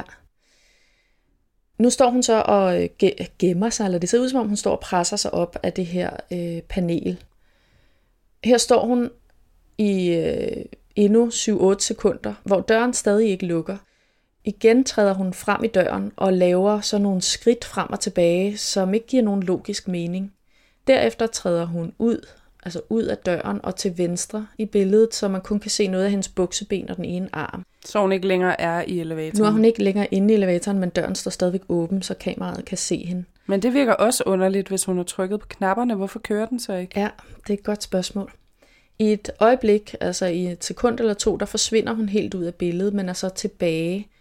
Nu står hun så og gemmer sig, eller det ser ud som om hun står og presser sig op af det her panel. Her står hun i endnu 7-8 sekunder, hvor døren stadig ikke lukker. Igen træder hun frem i døren og laver så nogle skridt frem og tilbage, som ikke giver nogen logisk mening. Derefter træder hun ud af døren og til venstre i billedet, så man kun kan se noget af hendes bukseben og den ene arm. Så hun ikke længere er i elevatoren? Nu er hun ikke længere inde i elevatoren, men døren står stadigvæk åben, så kameraet kan se hende. Men det virker også underligt, hvis hun har trykket på knapperne. Hvorfor kører den så ikke? Ja, det er et godt spørgsmål. I et øjeblik, altså i et sekund eller 2, der forsvinder hun helt ud af billedet, men er så tilbage.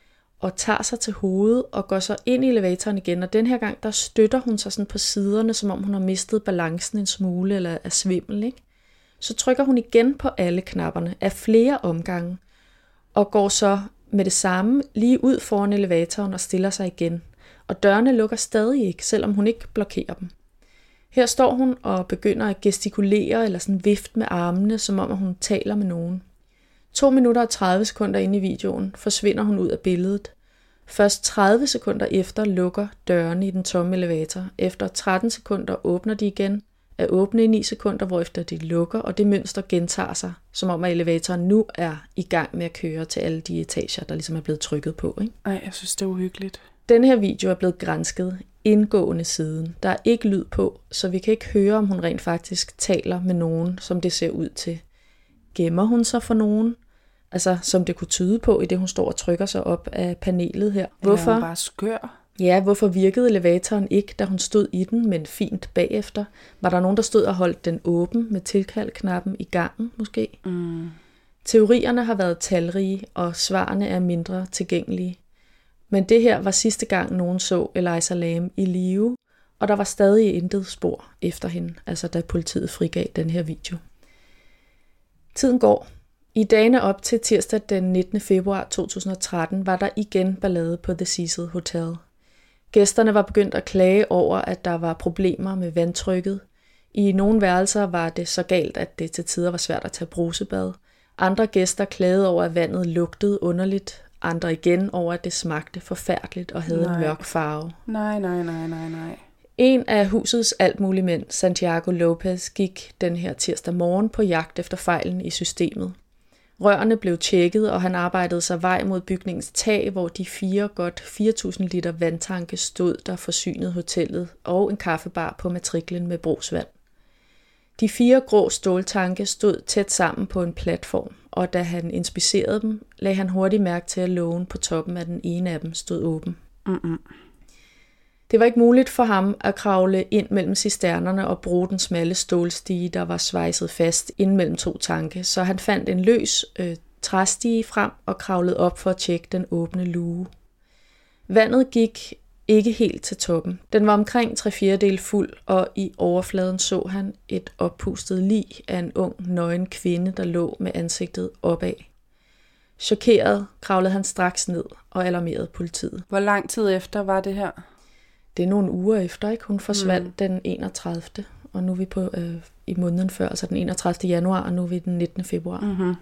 og tager sig til hovedet og går så ind i elevatoren igen. Og den her gang, der støtter hun sig sådan på siderne, som om hun har mistet balancen en smule eller er svimmel, ikke? Så trykker hun igen på alle knapperne af flere omgange, og går så med det samme lige ud foran elevatoren og stiller sig igen. Og dørene lukker stadig ikke, selvom hun ikke blokerer dem. Her står hun og begynder at gestikulere eller sådan vifte med armene, som om at hun taler med nogen. 2 minutter og 30 sekunder inde i videoen forsvinder hun ud af billedet. Først 30 sekunder efter lukker dørene i den tomme elevator. Efter 13 sekunder åbner de igen, er åbne i 9 sekunder, hvorefter de lukker, og det mønster gentager sig, som om at elevatoren nu er i gang med at køre til alle de etager, der ligesom er blevet trykket på, ikke? Ej, jeg synes, det er uhyggeligt. Denne her video er blevet gransket indgående siden. Der er ikke lyd på, så vi kan ikke høre, om hun rent faktisk taler med nogen, som det ser ud til. Gemmer hun sig for nogen? Altså, som det kunne tyde på, i det hun står og trykker sig op af panelet her. Hvorfor? Eller hun bare skør. Ja, hvorfor virkede elevatoren ikke, da hun stod i den, men fint bagefter? Var der nogen, der stod og holdt den åben med tilkaldknappen i gangen, måske? Teorierne har været talrige, og svarene er mindre tilgængelige. Men det her var sidste gang, nogen så Elisa Lam i live, og der var stadig intet spor efter hende, altså da politiet frigav den her video. Tiden går. I dagene op til tirsdag den 19. februar 2013 var der igen ballade på The Cecil Hotel. Gæsterne var begyndt at klage over, at der var problemer med vandtrykket. I nogle værelser var det så galt, at det til tider var svært at tage brusebad. Andre gæster klagede over, at vandet lugtede underligt. Andre igen over, at det smagte forfærdeligt og havde en mørk farve. Nej. En af husets altmuligmænd, Santiago Lopez, gik den her tirsdag morgen på jagt efter fejlen i systemet. Rørene blev tjekket, og han arbejdede sig vej mod bygningens tag, hvor de 4 godt 4.000 liter vandtanke stod, der forsynede hotellet, og en kaffebar på matriklen med brugsvand. De 4 grå ståltanke stod tæt sammen på en platform, og da han inspicerede dem, lagde han hurtigt mærke til, at lågen på toppen af den ene af dem stod åben. Det var ikke muligt for ham at kravle ind mellem cisternerne og bruge den smalle stålstige, der var svejset fast ind mellem 2 tanke, så han fandt en løs træstige frem og kravlede op for at tjekke den åbne luge. Vandet gik ikke helt til toppen. Den var omkring 3/4 fuld, og i overfladen så han et oppustet lig af en ung, nøgen kvinde, der lå med ansigtet opad. Chokeret kravlede han straks ned og alarmerede politiet. Hvor lang tid efter var det her? Det er nogle uger efter, ikke? Hun forsvandt den 31. Og nu er vi på i måneden før, altså den 31. januar, og nu er vi den 19. februar.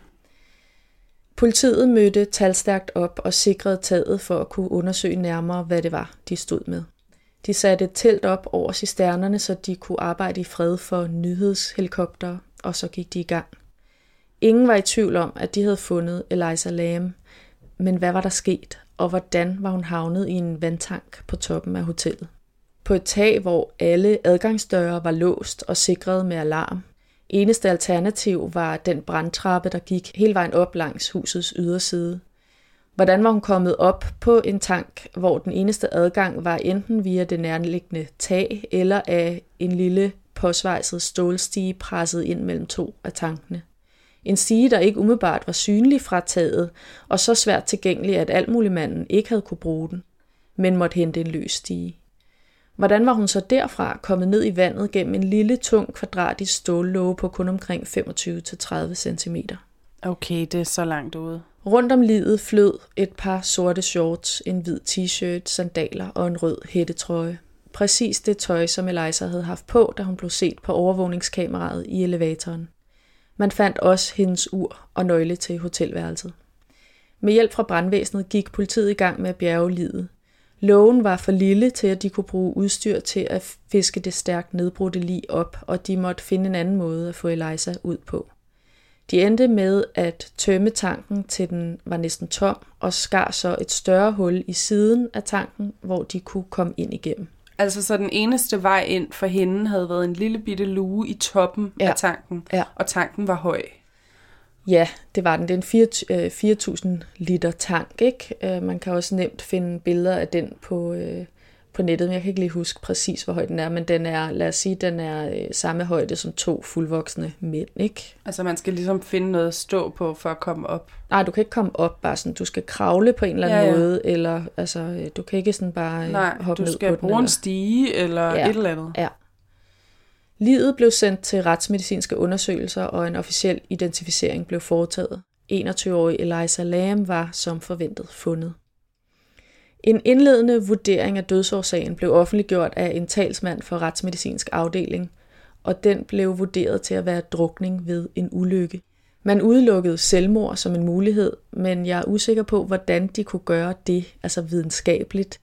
Politiet mødte talstærkt op og sikrede taget for at kunne undersøge nærmere, hvad det var, de stod med. De satte et telt op over cisternerne, så de kunne arbejde i fred for nyhedshelikoptere, og så gik de i gang. Ingen var i tvivl om, at de havde fundet Elisa Lam, men hvad var der sket, og hvordan var hun havnet i en vandtank på toppen af hotellet? På et tag, hvor alle adgangsdøre var låst og sikret med alarm. Eneste alternativ var den brandtrappe, der gik hele vejen op langs husets yderside. Hvordan var hun kommet op på en tank, hvor den eneste adgang var enten via det nærliggende tag eller af en lille påsvejset stålstige presset ind mellem 2 af tankene? En stige, der ikke umiddelbart var synlig fra taget, og så svært tilgængelig, at altmuligmanden ikke havde kunne bruge den, men måtte hente en løs stige. Hvordan var hun så derfra kommet ned i vandet gennem en lille, tung, kvadratisk stållåge på kun omkring 25-30 cm? Okay, det er så langt ude. Rundt om liget flød et par sorte shorts, en hvid t-shirt, sandaler og en rød hættetrøje. Præcis det tøj, som Elisa havde haft på, da hun blev set på overvågningskameraet i elevatoren. Man fandt også hendes ur og nøgle til hotelværelset. Med hjælp fra brandvæsenet gik politiet i gang med at bjerge liget. Lågen var for lille til, at de kunne bruge udstyr til at fiske det stærkt nedbrudte lig op, og de måtte finde en anden måde at få Elisa ud på. De endte med at tømme tanken, til den var næsten tom, og skar så et større hul i siden af tanken, hvor de kunne komme ind igennem. Altså så den eneste vej ind for hende havde været en lille bitte luge i toppen af tanken, og tanken var høj. Ja, det var den. Det er en 4.000 liter tank, ikke? Man kan også nemt finde billeder af den på nettet, men jeg kan ikke lige huske præcis, hvor høj den er, men den er, lad os sige, den er samme højde som 2 fuldvoksne mænd, ikke? Altså man skal ligesom finde noget at stå på for at komme op? Nej, du kan ikke komme op bare sådan, du skal kravle på en eller anden måde, eller altså, du kan ikke sådan bare hoppe ned på den. Nej, du skal bruge en stige eller et eller andet. Ja. Liget blev sendt til retsmedicinske undersøgelser, og en officiel identificering blev foretaget. 21-årige Eliza Lam var som forventet fundet. En indledende vurdering af dødsårsagen blev offentliggjort af en talsmand for retsmedicinsk afdeling, og den blev vurderet til at være drukning ved en ulykke. Man udelukkede selvmord som en mulighed, men jeg er usikker på, hvordan de kunne gøre det, altså videnskabeligt.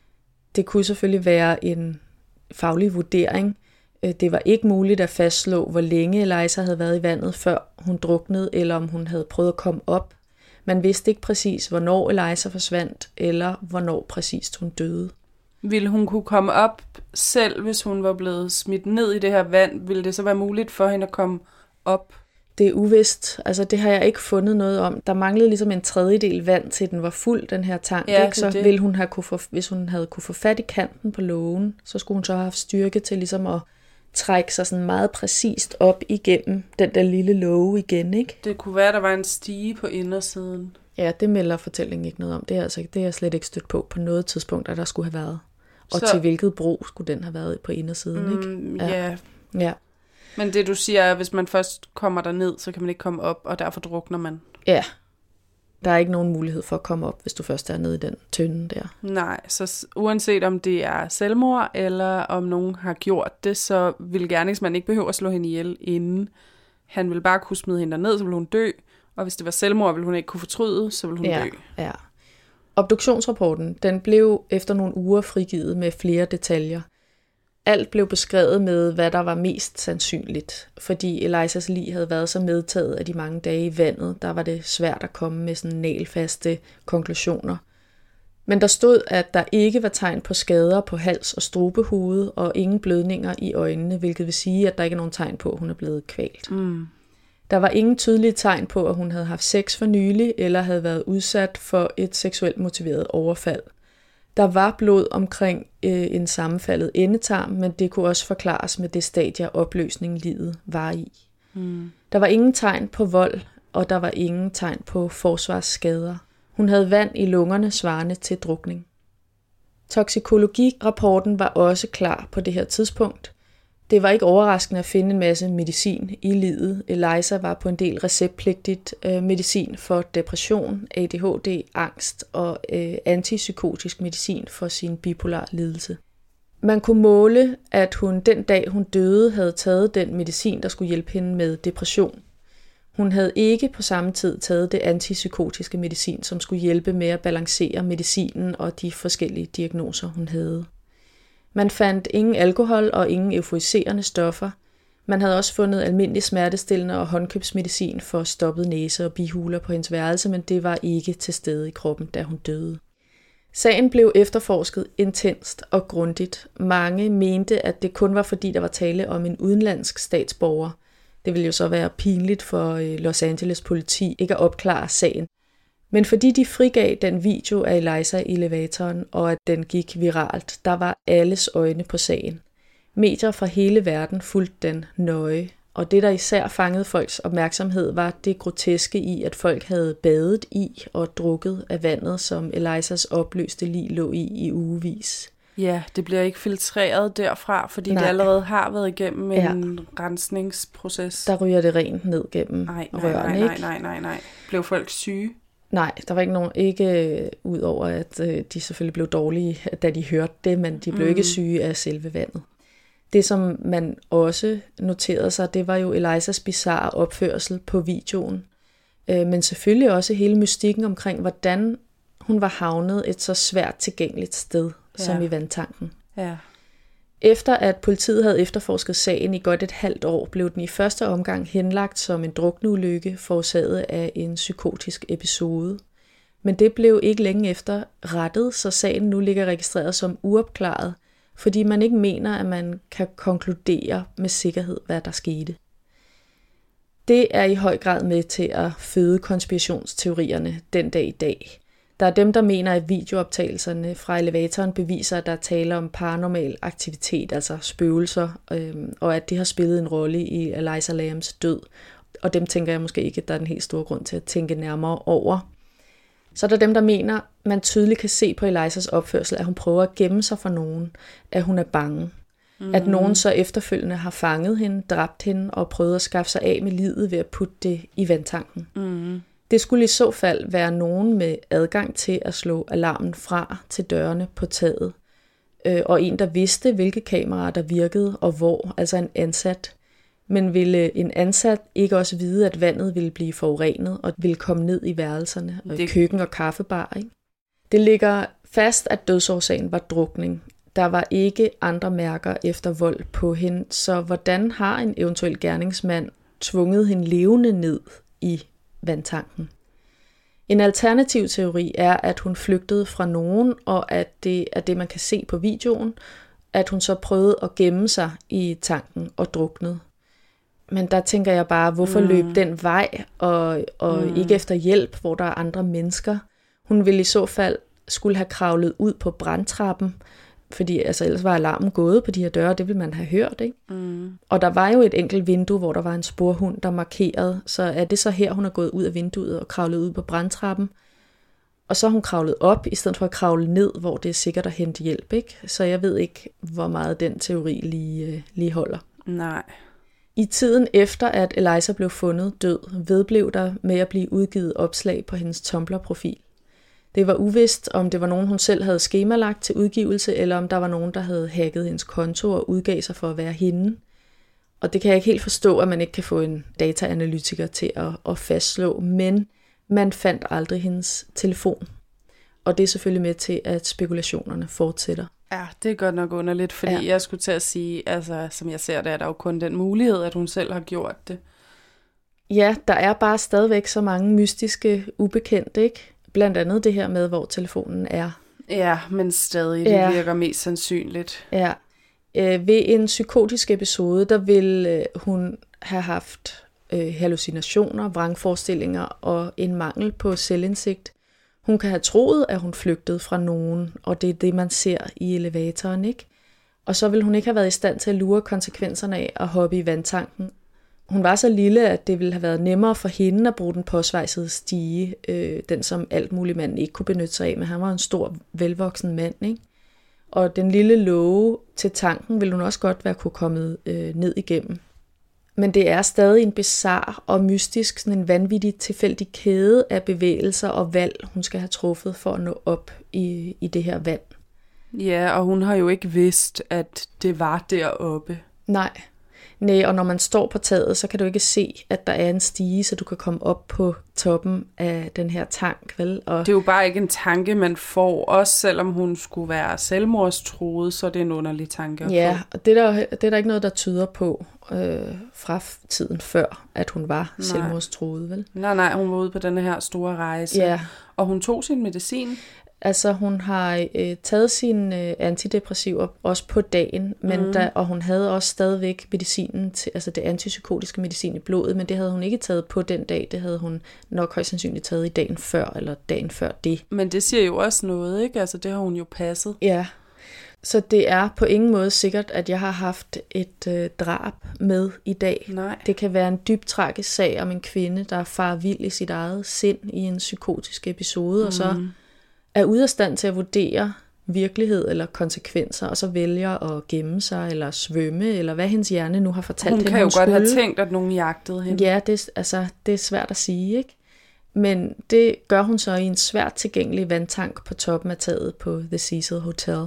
Det kunne selvfølgelig være en faglig vurdering. Det var ikke muligt at fastslå, hvor længe Eliza havde været i vandet, før hun druknede, eller om hun havde prøvet at komme op. Man vidste ikke præcis, hvornår Eliza forsvandt, eller hvornår præcist hun døde. Ville hun kunne komme op selv, hvis hun var blevet smidt ned i det her vand? Ville det så være muligt for hende at komme op? Det er uvist. Altså, det har jeg ikke fundet noget om. Der manglede ligesom en tredjedel vand, til den var fuld, den her tank. Ja, ikke? Så ville hun have hvis hun havde kunne få fat i kanten på lågen, så skulle hun så have haft styrke til ligesom at trække sig sådan meget præcist op igennem den der lille låge igen, ikke? Det kunne være, der var en stige på indersiden. Ja, det melder fortællingen ikke noget om. Det er jeg slet ikke stødt på noget tidspunkt, at der skulle have været. Og til hvilket bro skulle den have været på indersiden, ikke? Ja. Men det du siger er, at hvis man først kommer derned, så kan man ikke komme op, og derfor drukner man. Ja. Der er ikke nogen mulighed for at komme op, hvis du først er nede i den tønde der. Nej, så uanset om det er selvmord, eller om nogen har gjort det, så vil gerningsmanden ikke behøve at slå hende ihjel inden. Han vil bare kunne smide hende derned, så vil hun dø. Og hvis det var selvmord, ville hun ikke kunne fortryde, så ville hun dø. Ja. Obduktionsrapporten, den blev efter nogle uger frigivet med flere detaljer. Alt blev beskrevet med, hvad der var mest sandsynligt, fordi Elizas lig havde været så medtaget af de mange dage i vandet, der var det svært at komme med sådan nagelfaste konklusioner. Men der stod, at der ikke var tegn på skader på hals og strubehoved, og ingen blødninger i øjnene, hvilket vil sige, at der ikke er nogen tegn på, at hun er blevet kvalt. Der var ingen tydelige tegn på, at hun havde haft sex for nylig, eller havde været udsat for et seksuelt motiveret overfald. Der var blod omkring en sammenfaldet endetarm, men det kunne også forklares med det stadie af opløsning, livet var i. Der var ingen tegn på vold, og der var ingen tegn på forsvarsskader. Hun havde vand i lungerne svarende til drukning. Toksikologirapporten var også klar på det her tidspunkt. Det var ikke overraskende at finde en masse medicin i liget. Eliza var på en del receptpligtigt medicin for depression, ADHD, angst og antipsykotisk medicin for sin bipolar lidelse. Man kunne måle, at hun den dag hun døde havde taget den medicin, der skulle hjælpe hende med depression. Hun havde ikke på samme tid taget det antipsykotiske medicin, som skulle hjælpe med at balancere medicinen og de forskellige diagnoser, hun havde. Man fandt ingen alkohol og ingen euforiserende stoffer. Man havde også fundet almindelig smertestillende og håndkøbsmedicin for stoppet næse og bihuler på hendes værelse, men det var ikke til stede i kroppen, da hun døde. Sagen blev efterforsket intenst og grundigt. Mange mente, at det kun var fordi, der var tale om en udenlandsk statsborger. Det ville jo så være pinligt for Los Angeles politi ikke at opklare sagen. Men fordi de frigav den video af Eliza i elevatoren, og at den gik viralt, der var alles øjne på sagen. Medier fra hele verden fulgte den nøje, og det der især fangede folks opmærksomhed var det groteske i, at folk havde badet i og drukket af vandet, som Elizas opløste lig lå i ugevis. Ja, det bliver ikke filtreret derfra, fordi det allerede har været igennem en rensningsproces. Der ryger det rent ned gennem rørene, ikke? Nej. Blev folk syge? Nej, der var ikke nogen, ikke ud over, at de selvfølgelig blev dårlige, da de hørte det, men de blev ikke syge af selve vandet. Det, som man også noterede sig, det var jo Elizas bizarre opførsel på videoen. Men selvfølgelig også hele mystikken omkring, hvordan hun var havnet et så svært tilgængeligt sted, som i vandtanken. Ja. Efter at politiet havde efterforsket sagen i godt et halvt år, blev den i første omgang henlagt som en drukneulykke forårsaget af en psykotisk episode. Men det blev ikke længe efter rettet, så sagen nu ligger registreret som uopklaret, fordi man ikke mener, at man kan konkludere med sikkerhed, hvad der skete. Det er i høj grad med til at føde konspirationsteorierne den dag i dag. Der er dem, der mener, at videooptagelserne fra elevatoren beviser, at der er tale om paranormal aktivitet, altså spøgelser, og at det har spillet en rolle i Elisa Lams død. Og dem tænker jeg måske ikke, at der er en helt stor grund til at tænke nærmere over. Så er der dem, der mener, man tydeligt kan se på Elisas opførsel, at hun prøver at gemme sig for nogen, at hun er bange. At nogen så efterfølgende har fanget hende, dræbt hende og prøvet at skaffe sig af med livet ved at putte det i vandtanken. Det skulle i så fald være nogen med adgang til at slå alarmen fra til dørene på taget. Og en, der vidste, hvilke kameraer der virkede og hvor, altså en ansat. Men ville en ansat ikke også vide, at vandet ville blive forurenet og ville komme ned i værelserne og i køkken og kaffebar, ikke? Det ligger fast, at dødsårsagen var drukning. Der var ikke andre mærker efter vold på hende, så hvordan har en eventuel gerningsmand tvunget hende levende ned i vandtanken? En alternativ teori er, at hun flygtede fra nogen, og at det er det, man kan se på videoen, at hun så prøvede at gemme sig i tanken og druknede. Men der tænker jeg bare, hvorfor løb den vej, og ikke efter hjælp, hvor der er andre mennesker? Hun ville i så fald skulle have kravlet ud på brandtrappen, fordi altså, ellers var alarmen gået på de her døre, det ville man have hørt, ikke? Og der var jo et enkelt vindue, hvor der var en sporhund, der markerede, så er det så her, hun er gået ud af vinduet og kravlet ud på brandtrappen. Og så er hun kravlet op, i stedet for at kravle ned, hvor det er sikkert at hente hjælp, ikke? Så jeg ved ikke, hvor meget den teori lige holder. Nej. I tiden efter, at Elisa blev fundet død, vedblev der med at blive udgivet opslag på hendes Tumblr-profil. Det var uvist, om det var nogen, hun selv havde skemalagt til udgivelse, eller om der var nogen, der havde hacket hendes konto og udgav sig for at være hende. Og det kan jeg ikke helt forstå, at man ikke kan få en dataanalytiker til at fastslå, men man fandt aldrig hendes telefon. Og det er selvfølgelig med til, at spekulationerne fortsætter. Ja, det er godt nok underligt, fordi jeg skulle til at sige, altså som jeg ser det, er der jo kun den mulighed, at hun selv har gjort det. Ja, der er bare stadigvæk så mange mystiske ubekendte, ikke? Blandt andet det her med, hvor telefonen er. Ja, men stadig, det virker mest sandsynligt. Ja. Ved en psykotisk episode, der vil hun have haft hallucinationer, vrangforestillinger og en mangel på selvindsigt. Hun kan have troet, at hun flygtede fra nogen, og det er det, man ser i elevatoren, ikke? Og så vil hun ikke have været i stand til at lure konsekvenserne af at hoppe i vandtanken. Hun var så lille, at det ville have været nemmere for hende at bruge den påsvejsede stige, den som alt muligt mand ikke kunne benytte sig af, men han var en stor, velvoksen mand, ikke? Og den lille låge til tanken ville hun også godt være kunne kommet ned igennem. Men det er stadig en bizarre og mystisk, sådan en vanvittig tilfældig kæde af bevægelser og valg, hun skal have truffet for at nå op i det her vand. Ja, og hun har jo ikke vidst, at det var deroppe. Nej, og når man står på taget, så kan du ikke se, at der er en stige, så du kan komme op på toppen af den her tank, vel? Og det er jo bare ikke en tanke, man får. Også selvom hun skulle være selvmordstruet, så er det en underlig tanke at få. Og det er der ikke noget, der tyder på fra tiden før, at hun var selvmordstruet, vel? Nej, hun var ude på denne her store rejse. Ja. Og hun tog sin medicin. Altså hun har taget sine antidepressiver også på dagen, men og hun havde også stadigvæk medicinen, altså det antipsykotiske medicin i blodet, men det havde hun ikke taget på den dag, det havde hun nok højst sandsynligt taget i dagen før, eller dagen før det. Men det siger jo også noget, ikke? Altså det har hun jo passet. Ja, så det er på ingen måde sikkert, at jeg har haft et drab med i dag. Nej. Det kan være en dybt tragisk sag om en kvinde, der farer vild i sit eget sind i en psykotisk episode, og så er ude af stand til at vurdere virkelighed eller konsekvenser, og så vælger at gemme sig, eller svømme, eller hvad hendes hjerne nu har fortalt hende, hun kan jo godt have tænkt, at nogen jagtede hende. Ja, det er svært at sige, ikke? Men det gør hun så i en svært tilgængelig vandtank på toppen af taget på The Cecil Hotel.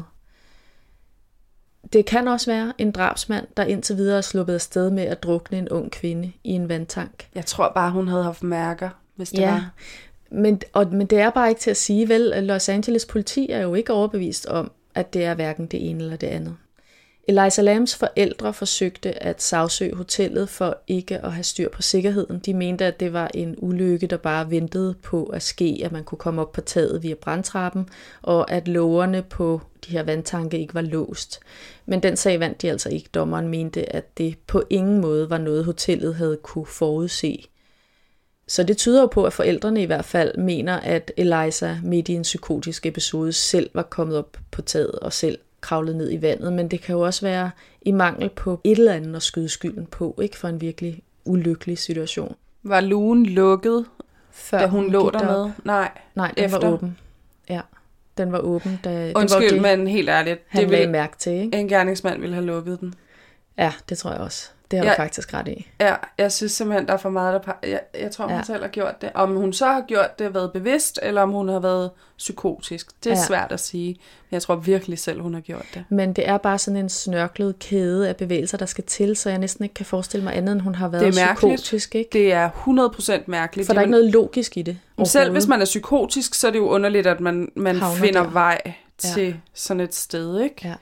Det kan også være en drabsmand, der indtil videre er sluppet afsted med at drukne en ung kvinde i en vandtank. Jeg tror bare, hun havde haft mærker, hvis det var. Men det er bare ikke til at sige, vel? Los Angeles politi er jo ikke overbevist om, at det er hverken det ene eller det andet. Elisa Lams forældre forsøgte at sagsøge hotellet for ikke at have styr på sikkerheden. De mente, at det var en ulykke, der bare ventede på at ske, at man kunne komme op på taget via brandtrappen, og at lågerne på de her vandtanke ikke var låst. Men den sag vandt de altså ikke. Dommeren mente, at det på ingen måde var noget, hotellet havde kunne forudse. Så det tyder jo på, at forældrene i hvert fald mener, at Eliza midt i en psykotisk episode selv var kommet op på taget og selv kravlet ned i vandet. Men det kan jo også være i mangel på et eller andet at skyde skylden på, ikke, for en virkelig ulykkelig situation. Var lugen lukket, før da hun lå der med? Nej, den var åben. Ja, den var åben. Undskyld, men helt ærligt. Han lagde mærke til, ikke? En gerningsmand ville have lukket den. Ja, det tror jeg også. Det har du faktisk ret i. Ja, jeg synes simpelthen, der er for meget, jeg tror, hun selv har gjort det. Om hun så har gjort det og været bevidst, eller om hun har været psykotisk, det er svært at sige. Men jeg tror virkelig selv, hun har gjort det. Men det er bare sådan en snørklet kæde af bevægelser, der skal til, så jeg næsten ikke kan forestille mig andet, end hun har været psykotisk. Ikke? Det er 100% mærkeligt. For der er ikke noget logisk i det. Selv hvis man er psykotisk, så er det jo underligt, at man finder vej til sådan et sted, ikke? Ja.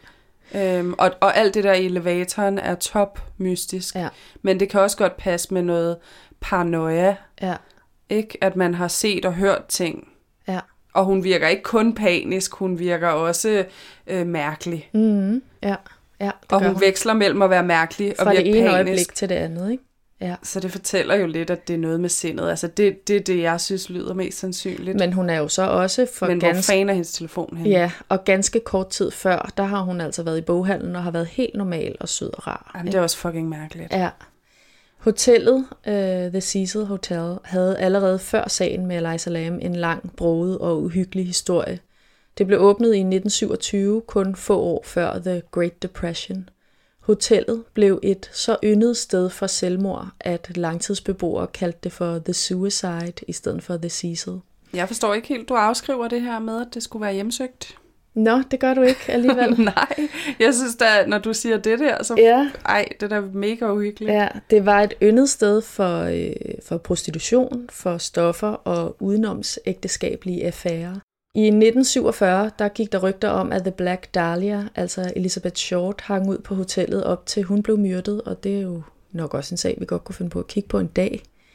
Og alt det der i elevatoren er top mystisk. Ja. Men det kan også godt passe med noget paranoia. Ja. Ikke? At man har set og hørt ting. Ja. Og hun virker ikke kun panisk, hun virker også mærkelig. Mm-hmm. Ja. Og hun veksler mellem at være mærkelig og virke panisk. Fra det ene øjeblik til det andet, ikke? Ja. Så det fortæller jo lidt, at det er noget med sindet. Altså det er det, jeg synes lyder mest sandsynligt. Men hun er jo så også hvor fan er hendes telefon henne? Ja, og ganske kort tid før, der har hun altså været i boghandlen og har været helt normal og sød og rar. Jamen, det er også fucking mærkeligt. Ja. Hotellet, The Cecil Hotel, havde allerede før sagen med Eliza Lam en lang, broget og uhyggelig historie. Det blev åbnet i 1927, kun få år før The Great Depression. Hotellet blev et så yndet sted for selvmord, at langtidsbeboere kaldte det for The Suicide i stedet for The Cecil. Jeg forstår ikke helt, du afskriver det her med, at det skulle være hjemsøgt. Nå, det gør du ikke alligevel. Nej, jeg synes da, når du siger det der, så det er da mega uhyggeligt. Ja, det var et yndet sted for prostitution, for stoffer og udenomsægteskabelige affærer. I 1947, der gik der rygter om, at The Black Dahlia, altså Elizabeth Short, hang ud på hotellet op til hun blev myrdet, og det er jo nok også en sag, vi godt kunne finde på at kigge på en dag.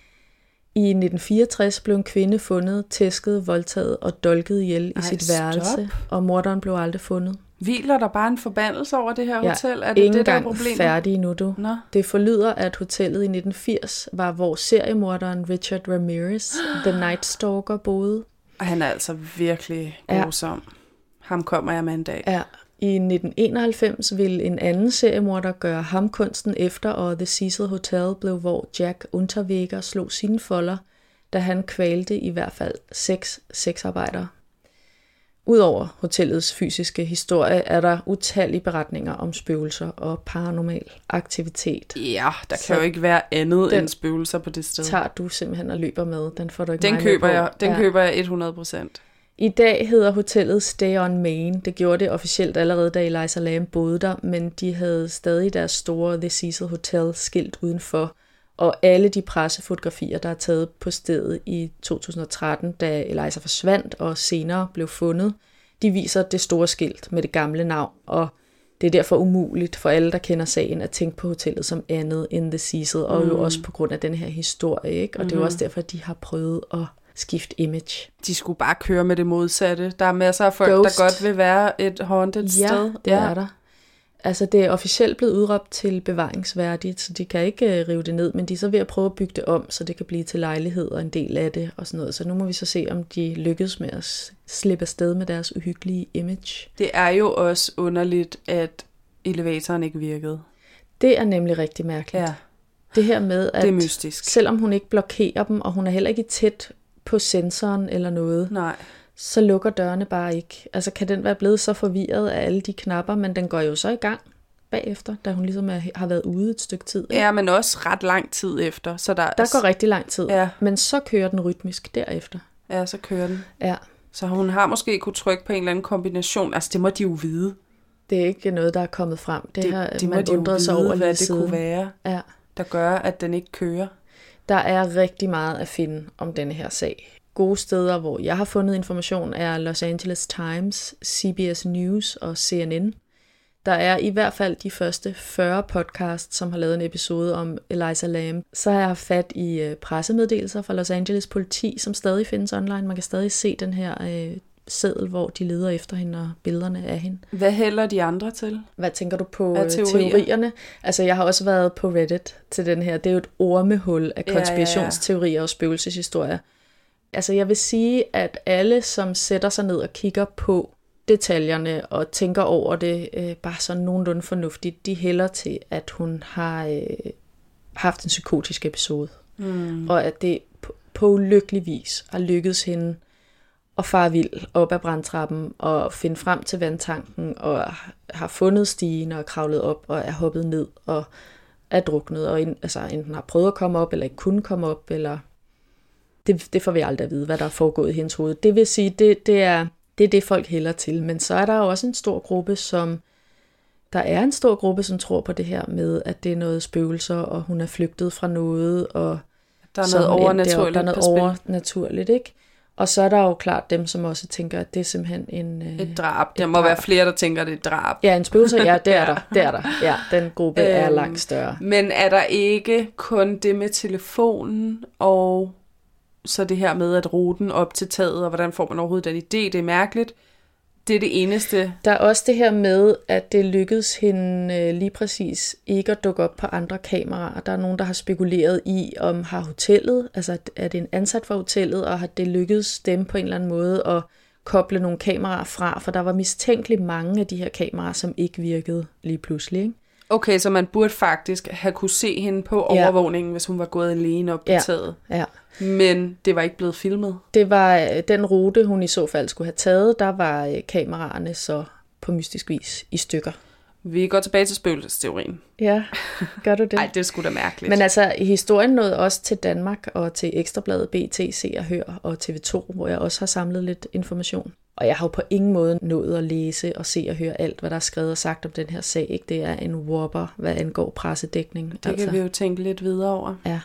I 1964 blev en kvinde fundet, tæsket, voldtaget og dolket ihjel i sit værelse, og morderen blev aldrig fundet. Hviler der bare en forbandelse over det her hotel? Er det der er problemet? Færdig nu, du. Nå. Det forlyder, at hotellet i 1980 var, hvor seriemorderen Richard Ramirez, The Night Stalker, boede. Og han er altså virkelig grusom. Ham kommer jeg med en dag. Ja. I 1991 ville en anden seriemorder gøre ham kunsten efter, og The Cecil Hotel blev, hvor Jack Unterweger slog sine folder, da han kvalte i hvert fald 6 sexarbejdere. Udover hotellets fysiske historie er der utallige beretninger om spøgelser og paranormal aktivitet. Ja, der kan jo ikke være andet end spøgelser på det sted. Tager du simpelthen og løber med. Den får du ikke Den køber jeg 100%. I dag hedder hotellet Stay on Main. Det gjorde det officielt allerede, da Eliza Lam boede der, men de havde stadig deres store The Cecil Hotel skilt udenfor. Og alle de pressefotografier, der er taget på stedet i 2013, da Eliza forsvandt og senere blev fundet, de viser det store skilt med det gamle navn, og det er derfor umuligt for alle, der kender sagen, at tænke på hotellet som andet end The Cecil, og jo også på grund af den her historie, ikke? Og det er jo også derfor, de har prøvet at skifte image. De skulle bare køre med det modsatte. Der er masser af folk, der godt vil være et haunted sted. Ja, det er der. Altså, det er officielt blevet udråbt til bevaringsværdigt, så de kan ikke rive det ned, men de er så ved at prøve at bygge det om, så det kan blive til lejlighed og en del af det og sådan noget. Så nu må vi så se, om de lykkes med at slippe afsted med deres uhyggelige image. Det er jo også underligt, at elevatoren ikke virkede. Det er nemlig rigtig mærkeligt. Ja. Det her med, at det er mystisk. Selvom hun ikke blokerer dem, og hun er heller ikke tæt på sensoren eller noget, nej, så lukker dørene bare ikke. Altså kan den være blevet så forvirret af alle de knapper, men den går jo så i gang bagefter, da hun ligesom har været ude et stykke tid. Ikke? Ja, men også ret lang tid efter. Så der går rigtig lang tid, men så kører den rytmisk derefter. Ja, så kører den. Ja. Så hun har måske kunne trykke på en eller anden kombination. Altså det må de jo vide. Det er ikke noget, der er kommet frem. Det har de man undret sig over hvad det siden. Kunne være, der gør, at den ikke kører. Der er rigtig meget at finde om denne her sag. Gode steder, hvor jeg har fundet information, er Los Angeles Times, CBS News og CNN. Der er i hvert fald de første 40 podcasts, som har lavet en episode om Eliza Lam. Så har jeg haft fat i pressemeddelelser fra Los Angeles politi, som stadig findes online. Man kan stadig se den her seddel, hvor de leder efter hende og billederne af hende. Hvad hælder de andre til? Hvad tænker du på teorierne? Altså, jeg har også været på Reddit til den her. Det er jo et ormehul af konspirationsteorier og spøgelseshistorier. Altså, jeg vil sige, at alle, som sætter sig ned og kigger på detaljerne og tænker over det bare sådan nogenlunde fornuftigt, de hælder til, at hun har haft en psykotisk episode. Og at det på ulykkelig vis har lykkedes hende at fare vild op ad brandtrappen og finde frem til vandtanken og har fundet stigen og kravlet op og er hoppet ned og er druknet og enten har prøvet at komme op eller ikke kunne komme op, eller det får vi aldrig at vide, hvad der er foregået i hendes hoved. Det vil sige, det er det folk hælder til. Men så er der jo også en stor gruppe, som tror på det her med, at det er noget spøgelser, og hun er flygtet fra noget, og der er noget overnaturligt. Der er noget overnaturligt, ikke? Og så er der jo klart dem, som også tænker, at det er simpelthen et drab. Der må være flere, der tænker, at det er et drab. Ja, en spøgelser, ja, det er der. Ja, den gruppe er langt større. Men er der ikke kun det med telefonen, og så det her med at ruten op til taget, og hvordan får man overhovedet den idé? Det er mærkeligt. Det er det eneste. Der er også det her med, at det lykkedes hende lige præcis ikke at dukke op på andre kameraer. Der er nogen, der har spekuleret i, om har hotellet, altså er det en ansat for hotellet, og har det lykkedes dem på en eller anden måde at koble nogle kameraer fra, for der var mistænkeligt mange af de her kameraer, som ikke virkede lige pludselig, ikke? Okay, så man burde faktisk have kunne se hende på overvågningen, hvis hun var gået alene op på taget. Ja. Men det var ikke blevet filmet. Det var den rute, hun i så fald skulle have taget. Der var kameraerne så på mystisk vis i stykker. Vi går tilbage til spøgelsesteorien. Ja, gør du det? Nej, det er sgu da mærkeligt. Men altså, historien nåede også til Danmark og til Ekstrabladet, BT, Se og Hør og TV2, hvor jeg også har samlet lidt information. Og jeg har jo på ingen måde nået at læse og se og høre alt, hvad der er skrevet og sagt om den her sag. Ikke? Det er en whopper, hvad angår pressedækning. Det kan vi jo tænke lidt videre over. Ja.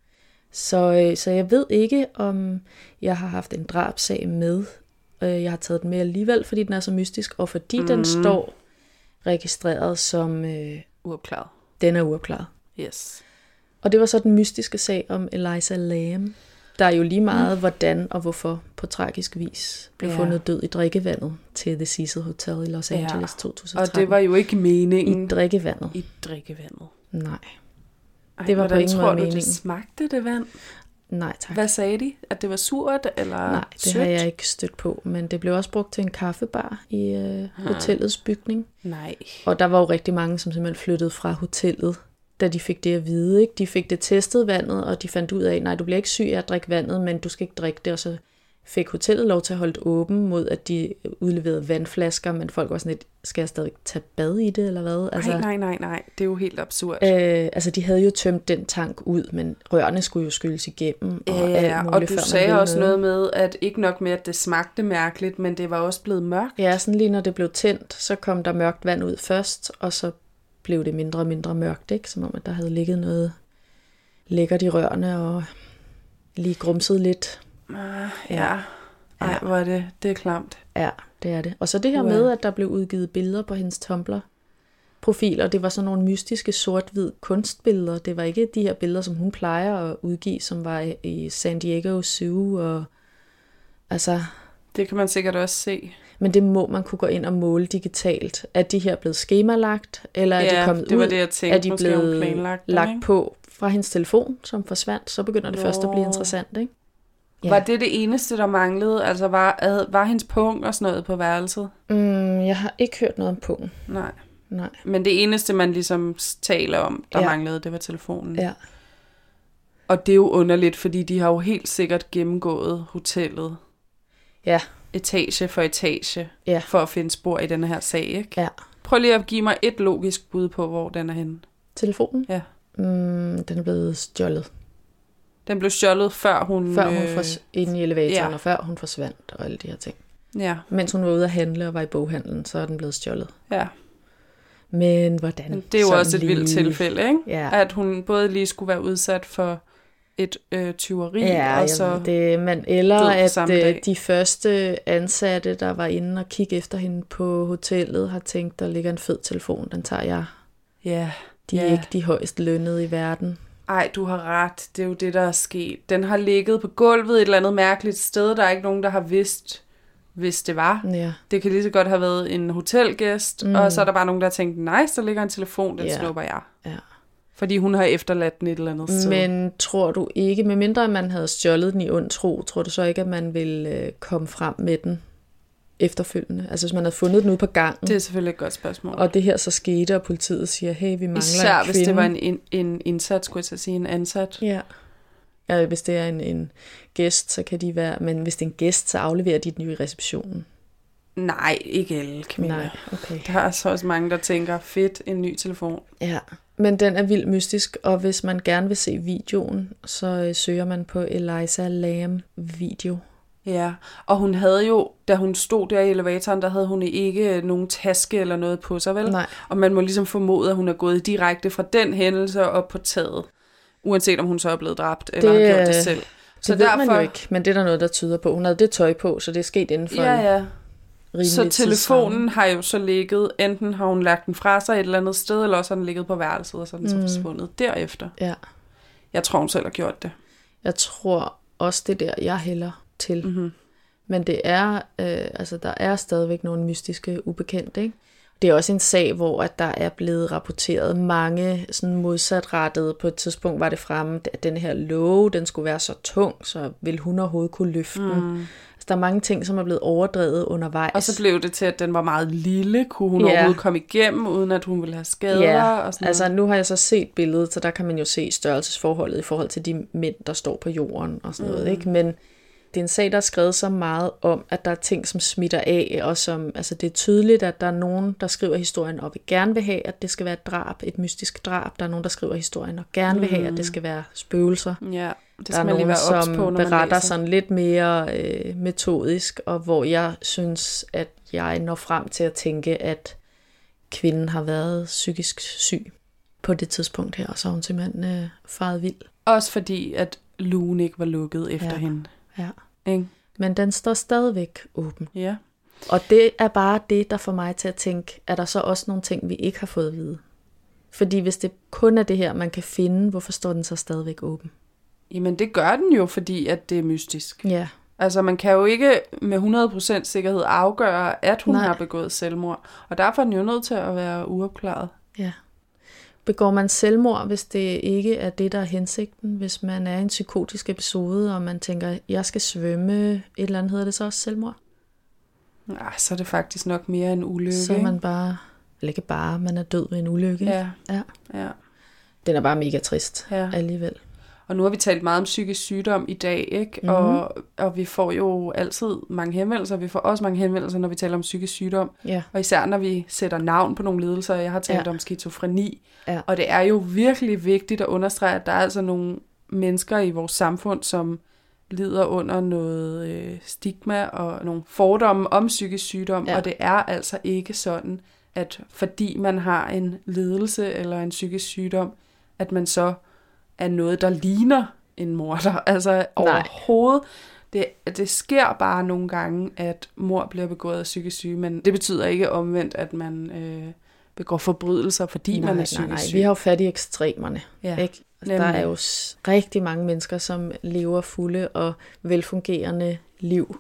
Så jeg ved ikke, om jeg har haft en drabsag med. Jeg har taget den med alligevel, fordi den er så mystisk, og fordi den står registreret som uopklaret. Den er uopklaret. Yes. Og det var så den mystiske sag om Elisa Lam, der er jo lige meget hvordan og hvorfor på tragisk vis blev fundet død i drikkevandet til The Cecil Hotel i Los Angeles 2013. Og det var jo ikke meningen. I drikkevandet. I drikkevandet. Nej. Det var på ingen måde meningen. Det smagte det vand? Nej, tak. Hvad sagde de? At det var surt eller Nej, det sødt? har jeg ikke stødt på, men det blev også brugt til en kaffebar i hotellets bygning. Nej. Og der var jo rigtig mange, som simpelthen flyttede fra hotellet, da de fik det at vide. Ikke? De fik det testet vandet, og de fandt ud af, nej, du bliver ikke syg af at drikke vandet, men du skal ikke drikke det, og så fik hotellet lov til at holde det åben mod, at de udleverede vandflasker, men folk var sådan lidt, skal jeg stadig tage bad i det, eller hvad? Altså, nej, det er jo helt absurd. Altså, de havde jo tømt den tank ud, men rørene skulle jo skylles igennem. Og du sagde også noget med, at ikke nok med, at det smagte mærkeligt, men det var også blevet mørkt. Ja, sådan lige når det blev tændt, så kom der mørkt vand ud først, og så blev det mindre og mindre mørkt, ikke? Som om, at der havde ligget noget lækkert i rørene, og lige grumset lidt. Ej, hvor er det er klamt. Ja, det er det. Og så det her med, at der blev udgivet billeder på hendes Tumblr-profil, og det var sådan nogle mystiske sort-hvid kunstbilleder. Det var ikke de her billeder, som hun plejer at udgive, som var i San Diego Zoo, og altså... Det kan man sikkert også se. Men det må man kunne gå ind og måle digitalt. Er de her blevet skemalagt, eller er de kommet det var ud? Det, jeg tænkte, er de blevet lagt på fra hendes telefon, som forsvandt? Så begynder det først at blive interessant, ikke? Ja. Var det det eneste, der manglede? Altså var hendes pung og sådan noget på værelset? Jeg har ikke hørt noget om pungen. Nej. Nej. Men det eneste, man ligesom taler om, der manglede, det var telefonen. Ja. Og det er jo underligt, fordi de har jo helt sikkert gennemgået hotellet. Ja. Etage for etage, for at finde spor i den her sag, ikke? Ja. Prøv lige at give mig et logisk bud på, hvor den er henne. Telefonen? Ja. Den er blevet stjålet. Den blev stjålet, før hun inde i elevatoren, og før hun forsvandt, og alle de her ting. Ja. Mens hun var ude at handle og var i boghandlen, så er den blevet stjålet. Ja. Men hvordan? Det er jo også et vildt tilfælde, ikke? Ja. At hun både lige skulle være udsat for et tyveri, og så eller at de første ansatte, der var inde og kigge efter hende på hotellet, har tænkt, der ligger en fed telefon, den tager jeg. Ja. De er ikke de højst lønnede i verden. Ej, du har ret. Det er jo det, der er sket. Den har ligget på gulvet et eller andet mærkeligt sted. Der er ikke nogen, der har vidst, hvis det var. Ja. Det kan lige så godt have været en hotelgæst, og så er der bare nogen, der har tænkt, nice, der ligger en telefon, den snupper jeg. Ja. Fordi hun har efterladt den et eller andet sted. Men tror du ikke, medmindre man havde stjålet den i ond tro, tror du så ikke, at man ville komme frem med den efterfølgende? Altså hvis man havde fundet den ude på gangen. Det er selvfølgelig et godt spørgsmål. Og det her så skete, og politiet siger, hey, vi mangler især en kvinde. hvis det var en indsat, skulle jeg sige, en ansat. Ja. Ja, hvis det er en gæst, så kan de være... Men hvis det er en gæst, så afleverer de den jo i receptionen. Nej, ikke alle, Camilla. Nej, okay. Der er så også mange, der tænker, fedt, en ny telefon. Ja, men den er vildt mystisk, og hvis man gerne vil se videoen, så søger man på Elisa Lam video. Ja, og hun havde jo, da hun stod der i elevatoren, der havde hun ikke nogen taske eller noget på sig, vel? Nej. Og man må ligesom formode, at hun er gået direkte fra den hændelse op på taget. Uanset om hun så er blevet dræbt, eller har gjort det selv. Så det ved man jo ikke, men det er der noget, der tyder på. Hun havde det tøj på, så det er sket inden for så telefonen har jo så ligget, enten har hun lagt den fra sig et eller andet sted, eller også har den ligget på værelset, og så er den så forsvundet derefter. Ja. Jeg tror, hun selv har gjort det. Jeg tror også, det der, jeg hælder til. Mm-hmm. Men det er, der er stadigvæk nogle mystiske ubekendte, ikke? Det er også en sag, hvor at der er blevet rapporteret mange sådan modsatrettede. På et tidspunkt var det fremme, at den her låge, den skulle være så tung, så vil hun overhovedet kunne løfte den. Altså, der er mange ting, som er blevet overdrevet undervejs. Og så blev det til, at den var meget lille. Kunne hun overhovedet komme igennem, uden at hun ville have skader? Og sådan altså nu har jeg så set billedet, så der kan man jo se størrelsesforholdet i forhold til de mænd, der står på jorden og sådan noget, ikke? Men det er en sag, der er skrevet så meget om, at der er ting, som smitter af, og som, altså det er tydeligt, at der er nogen, der skriver historien og vil gerne vil have, at det skal være et drab, et mystisk drab. Der er nogen, der skriver historien og gerne vil have, at det skal være spøgelser. Ja, det skal der er man lige nogen, være ops på, som beretter sådan lidt mere metodisk, og hvor jeg synes, at jeg når frem til at tænke, at kvinden har været psykisk syg på det tidspunkt her, og så er hun simpelthen faret vild. Også fordi, at lugen ikke var lukket efter hende. Ja. Ikke? Men den står stadigvæk åben. Ja. Og det er bare det, der får mig til at tænke, er der så også nogle ting, vi ikke har fået at vide? Fordi hvis det kun er det her, man kan finde, hvorfor står den så stadigvæk åben? Jamen det gør den jo, fordi at det er mystisk. Ja. Altså man kan jo ikke med 100% sikkerhed afgøre, at hun har begået selvmord. Og derfor er den jo nødt til at være uopklaret. Ja. Begår man selvmord, hvis det ikke er det, der er hensigten? Hvis man er i en psykotisk episode, og man tænker, jeg skal svømme, et eller andet, hedder det så også selvmord? Ja, så er det faktisk nok mere en ulykke. Så er man bare, eller ikke bare, man er død ved en ulykke. Ja. Den er bare mega trist alligevel. Og nu har vi talt meget om psykisk sygdom i dag, ikke? Mm-hmm. Og vi får jo altid mange henvendelser. Vi får også mange henvendelser, når vi taler om psykisk sygdom. Ja. Og især når vi sætter navn på nogle lidelser. Jeg har talt om skizofreni. Ja. Og det er jo virkelig vigtigt at understrege, at der er altså nogle mennesker i vores samfund, som lider under noget stigma og nogle fordomme om psykisk sygdom. Ja. Og det er altså ikke sådan, at fordi man har en lidelse eller en psykisk sygdom, at man så er noget, der ligner en morder. Altså overhovedet. Det sker bare nogle gange, at mord bliver begået af psykisk syge, men det betyder ikke omvendt, at man begår forbrydelser, fordi man er psykisk syg. Vi har jo fat i ekstremerne. Ja, ikke? Altså, der er jo rigtig mange mennesker, som lever fulde og velfungerende liv.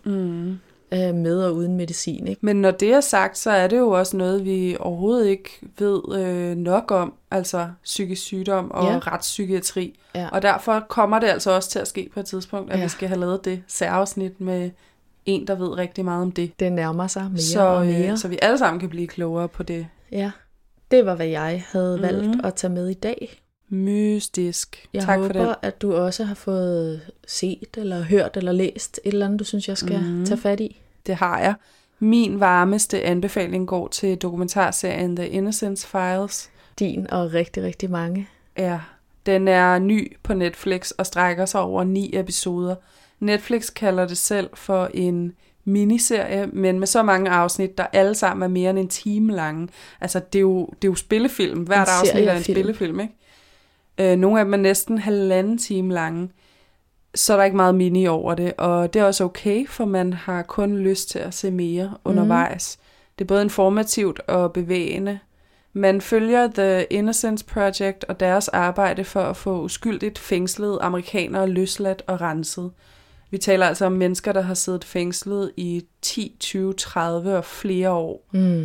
Med og uden medicin. Ikke? Men når det er sagt, så er det jo også noget, vi overhovedet ikke ved nok om, altså psykisk sygdom og retspsykiatri. Ja. Og derfor kommer det altså også til at ske på et tidspunkt, at vi skal have lavet det særafsnit med en, der ved rigtig meget om det. Det nærmer sig mere og mere. Så vi alle sammen kan blive klogere på det. Ja, det var, hvad jeg havde valgt at tage med i dag. Mystisk. Jeg tak håber, for det. At du også har fået set, eller hørt, eller læst et eller andet, du synes, jeg skal tage fat i. Det har jeg. Min varmeste anbefaling går til dokumentarserien The Innocence Files. Din og rigtig, rigtig mange. Ja, den er ny på Netflix og strækker sig over 9 episoder. Netflix kalder det selv for en miniserie, men med så mange afsnit, der alle sammen er mere end en time lange. Altså, det er jo spillefilm. Hvert afsnit er en spillefilm, ikke? Nogle af dem er næsten 1,5 time lange. Så er der ikke meget mini over det, og det er også okay, for man har kun lyst til at se mere undervejs. Det er både informativt og bevægende. Man følger The Innocence Project og deres arbejde for at få uskyldigt fængslede amerikanere løsladt og renset. Vi taler altså om mennesker, der har siddet fængslet i 10, 20, 30 og flere år.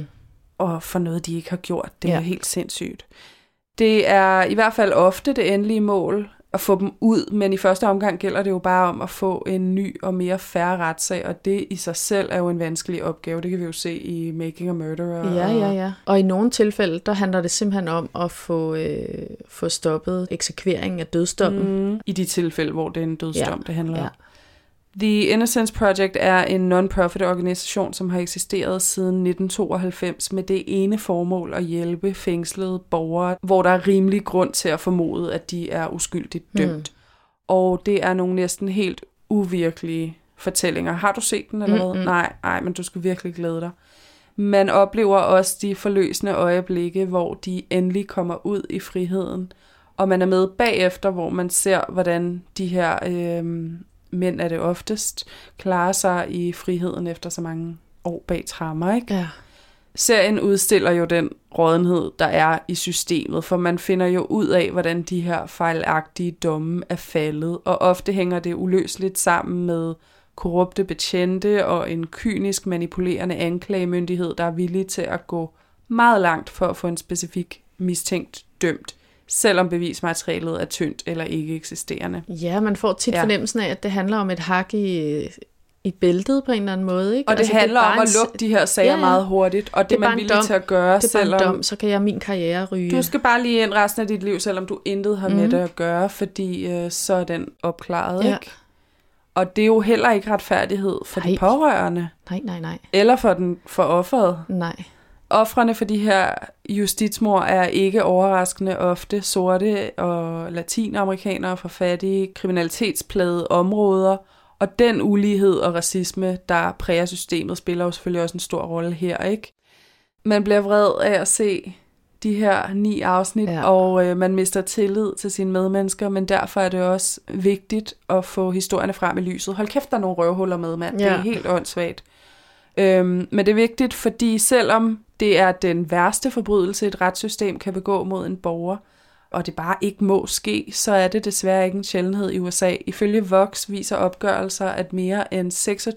Og for noget, de ikke har gjort. Det er helt sindssygt. Det er i hvert fald ofte det endelige mål at få dem ud, men i første omgang gælder det jo bare om at få en ny og mere fair retssag, og det i sig selv er jo en vanskelig opgave. Det kan vi jo se i Making a Murderer. Ja. Og i nogle tilfælde, der handler det simpelthen om at få stoppet eksekveringen af dødsdommen. I de tilfælde, hvor det er en dødsdom, det handler om. The Innocence Project er en non-profit organisation, som har eksisteret siden 1992 med det ene formål at hjælpe fængslede borgere, hvor der er rimelig grund til at formode, at de er uskyldigt dømt. Og det er nogle næsten helt uvirkelige fortællinger. Har du set den eller hvad? Nej, men du skal virkelig glæde dig. Man oplever også de forløsende øjeblikke, hvor de endelig kommer ud i friheden, og man er med bagefter, hvor man ser, hvordan de her mænd er det oftest, klarer sig i friheden efter så mange år bag tremmer, ikke? Ja. Serien udstiller jo den rådenhed, der er i systemet, for man finder jo ud af, hvordan de her fejlagtige domme er faldet, og ofte hænger det uløseligt sammen med korrupte betjente og en kynisk manipulerende anklagemyndighed, der er villig til at gå meget langt for at få en specifik mistænkt dømt, selvom bevismaterialet er tyndt eller ikke eksisterende. Ja, man får tit fornemmelsen af, at det handler om et hak i bæltet på en eller anden måde. Ikke? Og det handler om at lukke de her sager meget hurtigt, og det er man villig til at gøre, selvom... Det er bare en dom, så kan min karriere ryge. Du skal bare lige ind resten af dit liv, selvom du intet har med det at gøre, fordi så er den opklaret, ikke? Og det er jo heller ikke retfærdighed for de pårørende. Nej. Eller for offeret. Nej. Ofrene for de her justitsmord er ikke overraskende ofte sorte og latinamerikanere fra fattige, kriminalitetsplagede områder, og den ulighed og racisme, der præger systemet, spiller jo selvfølgelig også en stor rolle her, ikke? Man bliver vred af at se de her 9 afsnit, og man mister tillid til sine medmennesker, men derfor er det også vigtigt at få historierne frem i lyset. Hold kæft, der er nogle røvhuller med, mand. Det er helt åndssvagt. Men det er vigtigt, fordi selvom det er den værste forbrydelse, et retssystem kan begå mod en borger, og det bare ikke må ske, så er det desværre ikke en sjældenhed i USA. Ifølge Vox viser opgørelser, at mere end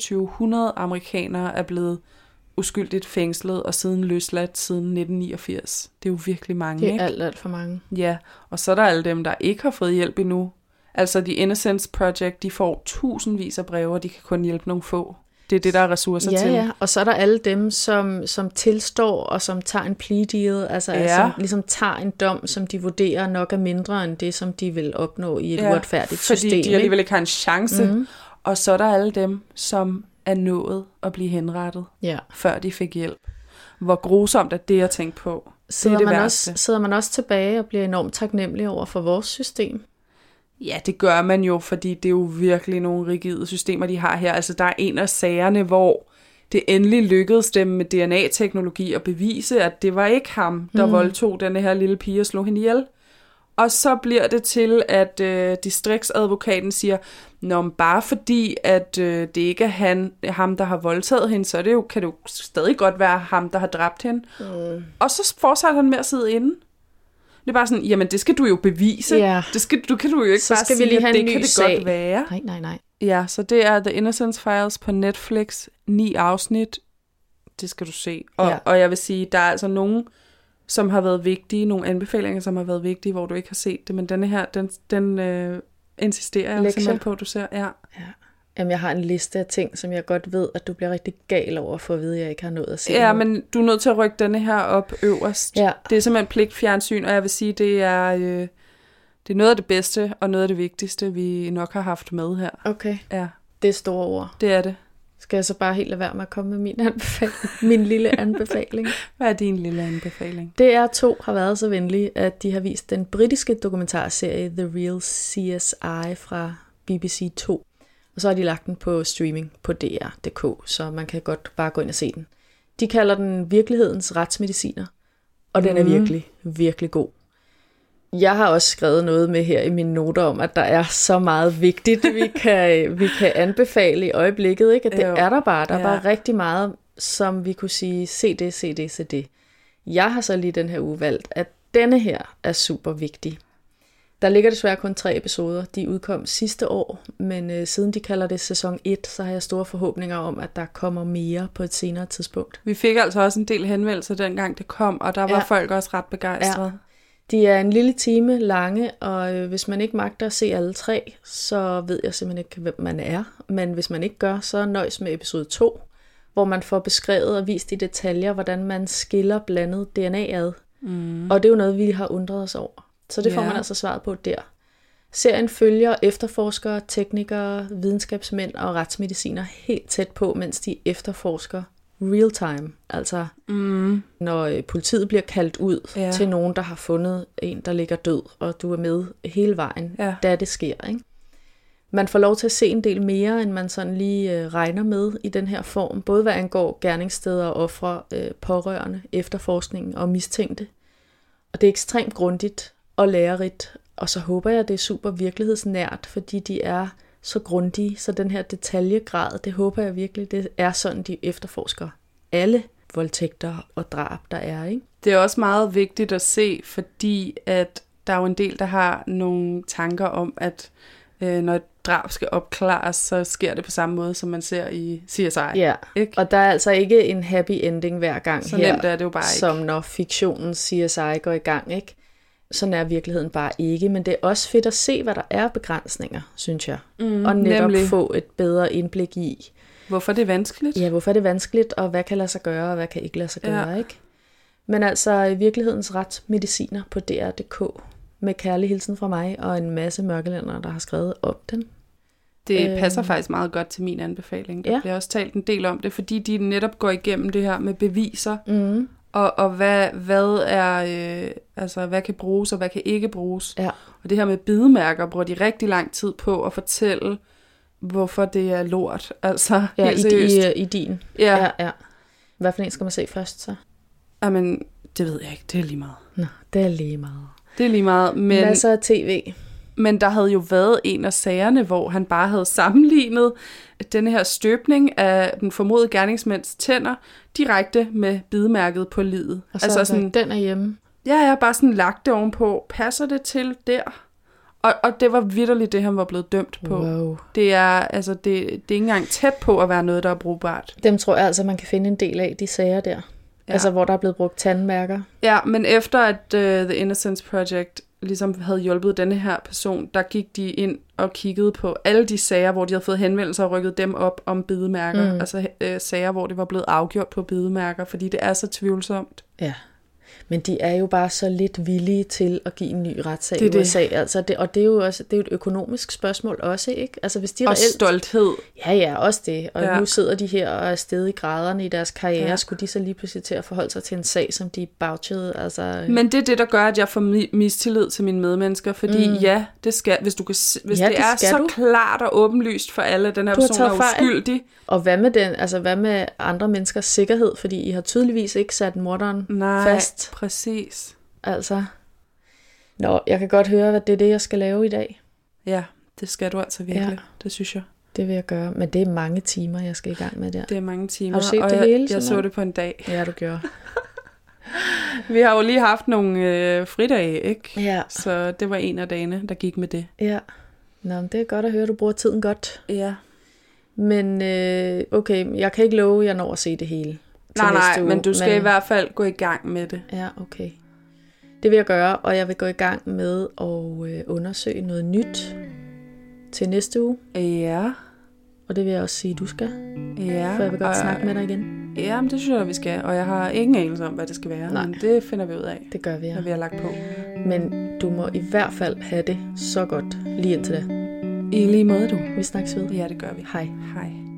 2600 amerikanere er blevet uskyldigt fængslet og siden løsladt siden 1989. Det er jo virkelig mange, ikke? Det er alt for mange. Ja, og så er der alle dem, der ikke har fået hjælp endnu. Altså The Innocence Project, de får tusindvis af breve, og de kan kun hjælpe nogle få. Det er det, der er ressourcer til. Ja, og så er der alle dem, som tilstår og som tager en plea deal, altså som ligesom tager en dom, som de vurderer nok er mindre end det, som de vil opnå i et uretfærdigt system. Fordi de alligevel ikke har en chance. Og så er der alle dem, som er nået at blive henrettet, før de fik hjælp. Hvor grusomt er det at tænke på. Sidder man også tilbage og bliver enormt taknemmelig over for vores system? Ja, det gør man jo, fordi det er jo virkelig nogle rigide systemer, de har her. Altså, der er en af sagerne, hvor det endelig lykkedes dem med DNA-teknologi at bevise, at det var ikke ham, der voldtog denne her lille pige og slog hende ihjel. Og så bliver det til, at distriktsadvokaten siger, nå, bare fordi, at det ikke er ham, der har voldtaget hende, så er det jo, kan det jo stadig godt være ham, der har dræbt hende. Og så fortsætter han med at sidde inde. Det er bare sådan, jamen det skal du jo bevise. Ja. Du kan jo ikke så bare sige, at det kan det sag. godt være. Nej. Ja, så det er The Innocence Files på Netflix. 9 afsnit. Det skal du se. Og jeg vil sige, der er altså nogen, som har været vigtige, nogle anbefalinger, som har været vigtige, hvor du ikke har set det, men denne her, den insisterer jeg simpelthen på, at du ser. Ja. Jamen, jeg har en liste af ting, som jeg godt ved, at du bliver rigtig gal over for at vide, at jeg ikke har nået at se. Ja, men du er nødt til at rykke denne her op øverst. Ja. Det er simpelthen pligtfjernsyn, og jeg vil sige, det er noget af det bedste, og noget af det vigtigste, vi nok har haft med her. Okay. Ja. Det er store ord. Det er det. Skal jeg så bare helt lade være med at komme med min anbefaling? Min lille anbefaling. Hvad er din lille anbefaling? DR2 har været så venlige, at de har vist den britiske dokumentarserie The Real CSI fra BBC 2. Og så har de lagt den på streaming på DR.dk, så man kan godt bare gå ind og se den. De kalder den virkelighedens retsmediciner, og den er virkelig, virkelig god. Jeg har også skrevet noget med her i mine noter om, at der er så meget vigtigt, vi kan anbefale i øjeblikket. Ikke? At det er der bare. Der er bare rigtig meget, som vi kunne sige, se det. Jeg har så lige den her uge valgt, at denne her er super vigtig. Der ligger desværre kun 3 episoder. De udkom sidste år, men siden de kalder det sæson 1, så har jeg store forhåbninger om, at der kommer mere på et senere tidspunkt. Vi fik altså også en del henvendelser dengang det kom, og der var folk også ret begejstrede. Ja. De er en lille time lange, og hvis man ikke magter at se alle 3, så ved jeg simpelthen ikke, hvem man er. Men hvis man ikke gør, så nøjes med episode 2, hvor man får beskrevet og vist i detaljer, hvordan man skiller blandet DNA ad. Og det er jo noget, vi har undret os over. Så det får man altså svaret på der. Serien følger efterforskere, teknikere, videnskabsmænd og retsmediciner helt tæt på, mens de efterforsker real time. Altså når politiet bliver kaldt ud til nogen, der har fundet en, der ligger død, og du er med hele vejen, da det sker. Ikke? Man får lov til at se en del mere, end man sådan lige regner med i den her form. Både hvad angår gerningssteder og ofre, pårørende, efterforskning og mistænkte. Og det er ekstremt grundigt og lærerigt, og så håber jeg, at det er super virkelighedsnært, fordi de er så grundige, så den her detaljegrad, det håber jeg virkelig, det er sådan, de efterforsker alle voldtægter og drab, der er, ikke? Det er også meget vigtigt at se, fordi at der er jo en del, der har nogle tanker om, at når et drab skal opklares, så sker det på samme måde, som man ser i CSI. Ja, ikke? Og der er altså ikke en happy ending hver gang så her, nemt er det jo bare ikke. Som når fiktionens CSI går i gang, ikke? Sådan er virkeligheden bare ikke, men det er også fedt at se, hvad der er begrænsninger, synes jeg. Og netop få et bedre indblik i. Hvorfor det er vanskeligt? Ja, hvorfor det er vanskeligt, og hvad kan lade sig gøre, og hvad kan ikke lade sig gøre, ikke? Men altså, virkelighedens retsmediciner på DR.dk, med kærlig hilsen fra mig, og en masse mørkelændere, der har skrevet op den. Det passer faktisk meget godt til min anbefaling. Der bliver også talt en del om det, fordi de netop går igennem det her med beviser, og hvad er, altså hvad kan bruges, og hvad kan ikke bruges. Ja. Og det her med bidemærker bruger de rigtig lang tid på at fortælle, hvorfor det er lort. Altså, helt seriøst. I din. Ja. Hvad for en skal man se først, så? Jamen, det ved jeg ikke. Det er lige meget. Nå, det er lige meget. Det er lige meget, men... Masser af tv. Men der havde jo været en af sagerne, hvor han bare havde sammenlignet denne her støbning af den formodede gerningsmænds tænder direkte med bidemærket på liget. Og så altså sådan, den er hjemme. Ja, jeg har bare sådan lagt det ovenpå. Passer det til der? Og det var vitterligt det, han var blevet dømt på. Wow. Det er ikke engang tæt på at være noget, der er brugbart. Dem tror jeg altså, man kan finde en del af, de sager der. Ja. Altså, hvor der er blevet brugt tandmærker. Ja, men efter at The Innocence Project ligesom havde hjulpet denne her person, der gik de ind og kiggede på alle de sager, hvor de havde fået henvendelser og rykket dem op om bidemærker. Altså sager, hvor det var blevet afgjort på bidemærker, fordi det er så tvivlsomt. Ja. Men de er jo bare så lidt villige til at give en ny retssag i USA. Altså og det er jo også, det er jo et økonomisk spørgsmål også, ikke? Altså hvis de og reelt, stolthed. Ja, også det. Og nu sidder de her og er steget i graderne i deres karriere. Skulle de så lige pludselig til at forholde sig til en sag, som de bagtjede? Altså... Men det er det, der gør, at jeg får mistillid til mine medmennesker. Fordi det skal, hvis det er så klart og åbenlyst for alle, at den her person er uskyldig. Og hvad med hvad med andre menneskers sikkerhed? Fordi I har tydeligvis ikke sat morderen fast. Præcis. Altså. Nå, jeg kan godt høre, at det er det, jeg skal lave i dag. Ja, det skal du altså virkelig. Ja. Det synes jeg. Det vil jeg gøre, men det er mange timer, jeg skal i gang med der. Det er mange timer. Har du set det hele? Jeg så det på en dag. Ja, du gjorde. Vi har jo lige haft nogle fridage, ikke? Ja. Så det var en af dagene, der gik med det. Ja. Nå, men det er godt at høre, at du bruger tiden godt. Ja. Men okay, jeg kan ikke love, at jeg når at se det hele. Nej, men du skal i hvert fald gå i gang med det. Ja, okay. Det vil jeg gøre, og jeg vil gå i gang med at undersøge noget nyt til næste uge. Ja. Og det vil jeg også sige, du skal. Ja. For jeg vil godt snakke med dig igen. Ja, men det synes jeg, vi skal. Og jeg har ingen anelse om, hvad det skal være. Nej. Men det finder vi ud af. Det gør vi, ja. Når vi har lagt på. Men du må i hvert fald have det så godt lige indtil da. I lige måde, du. Vi snakkes ved. Ja, det gør vi. Hej. Hej.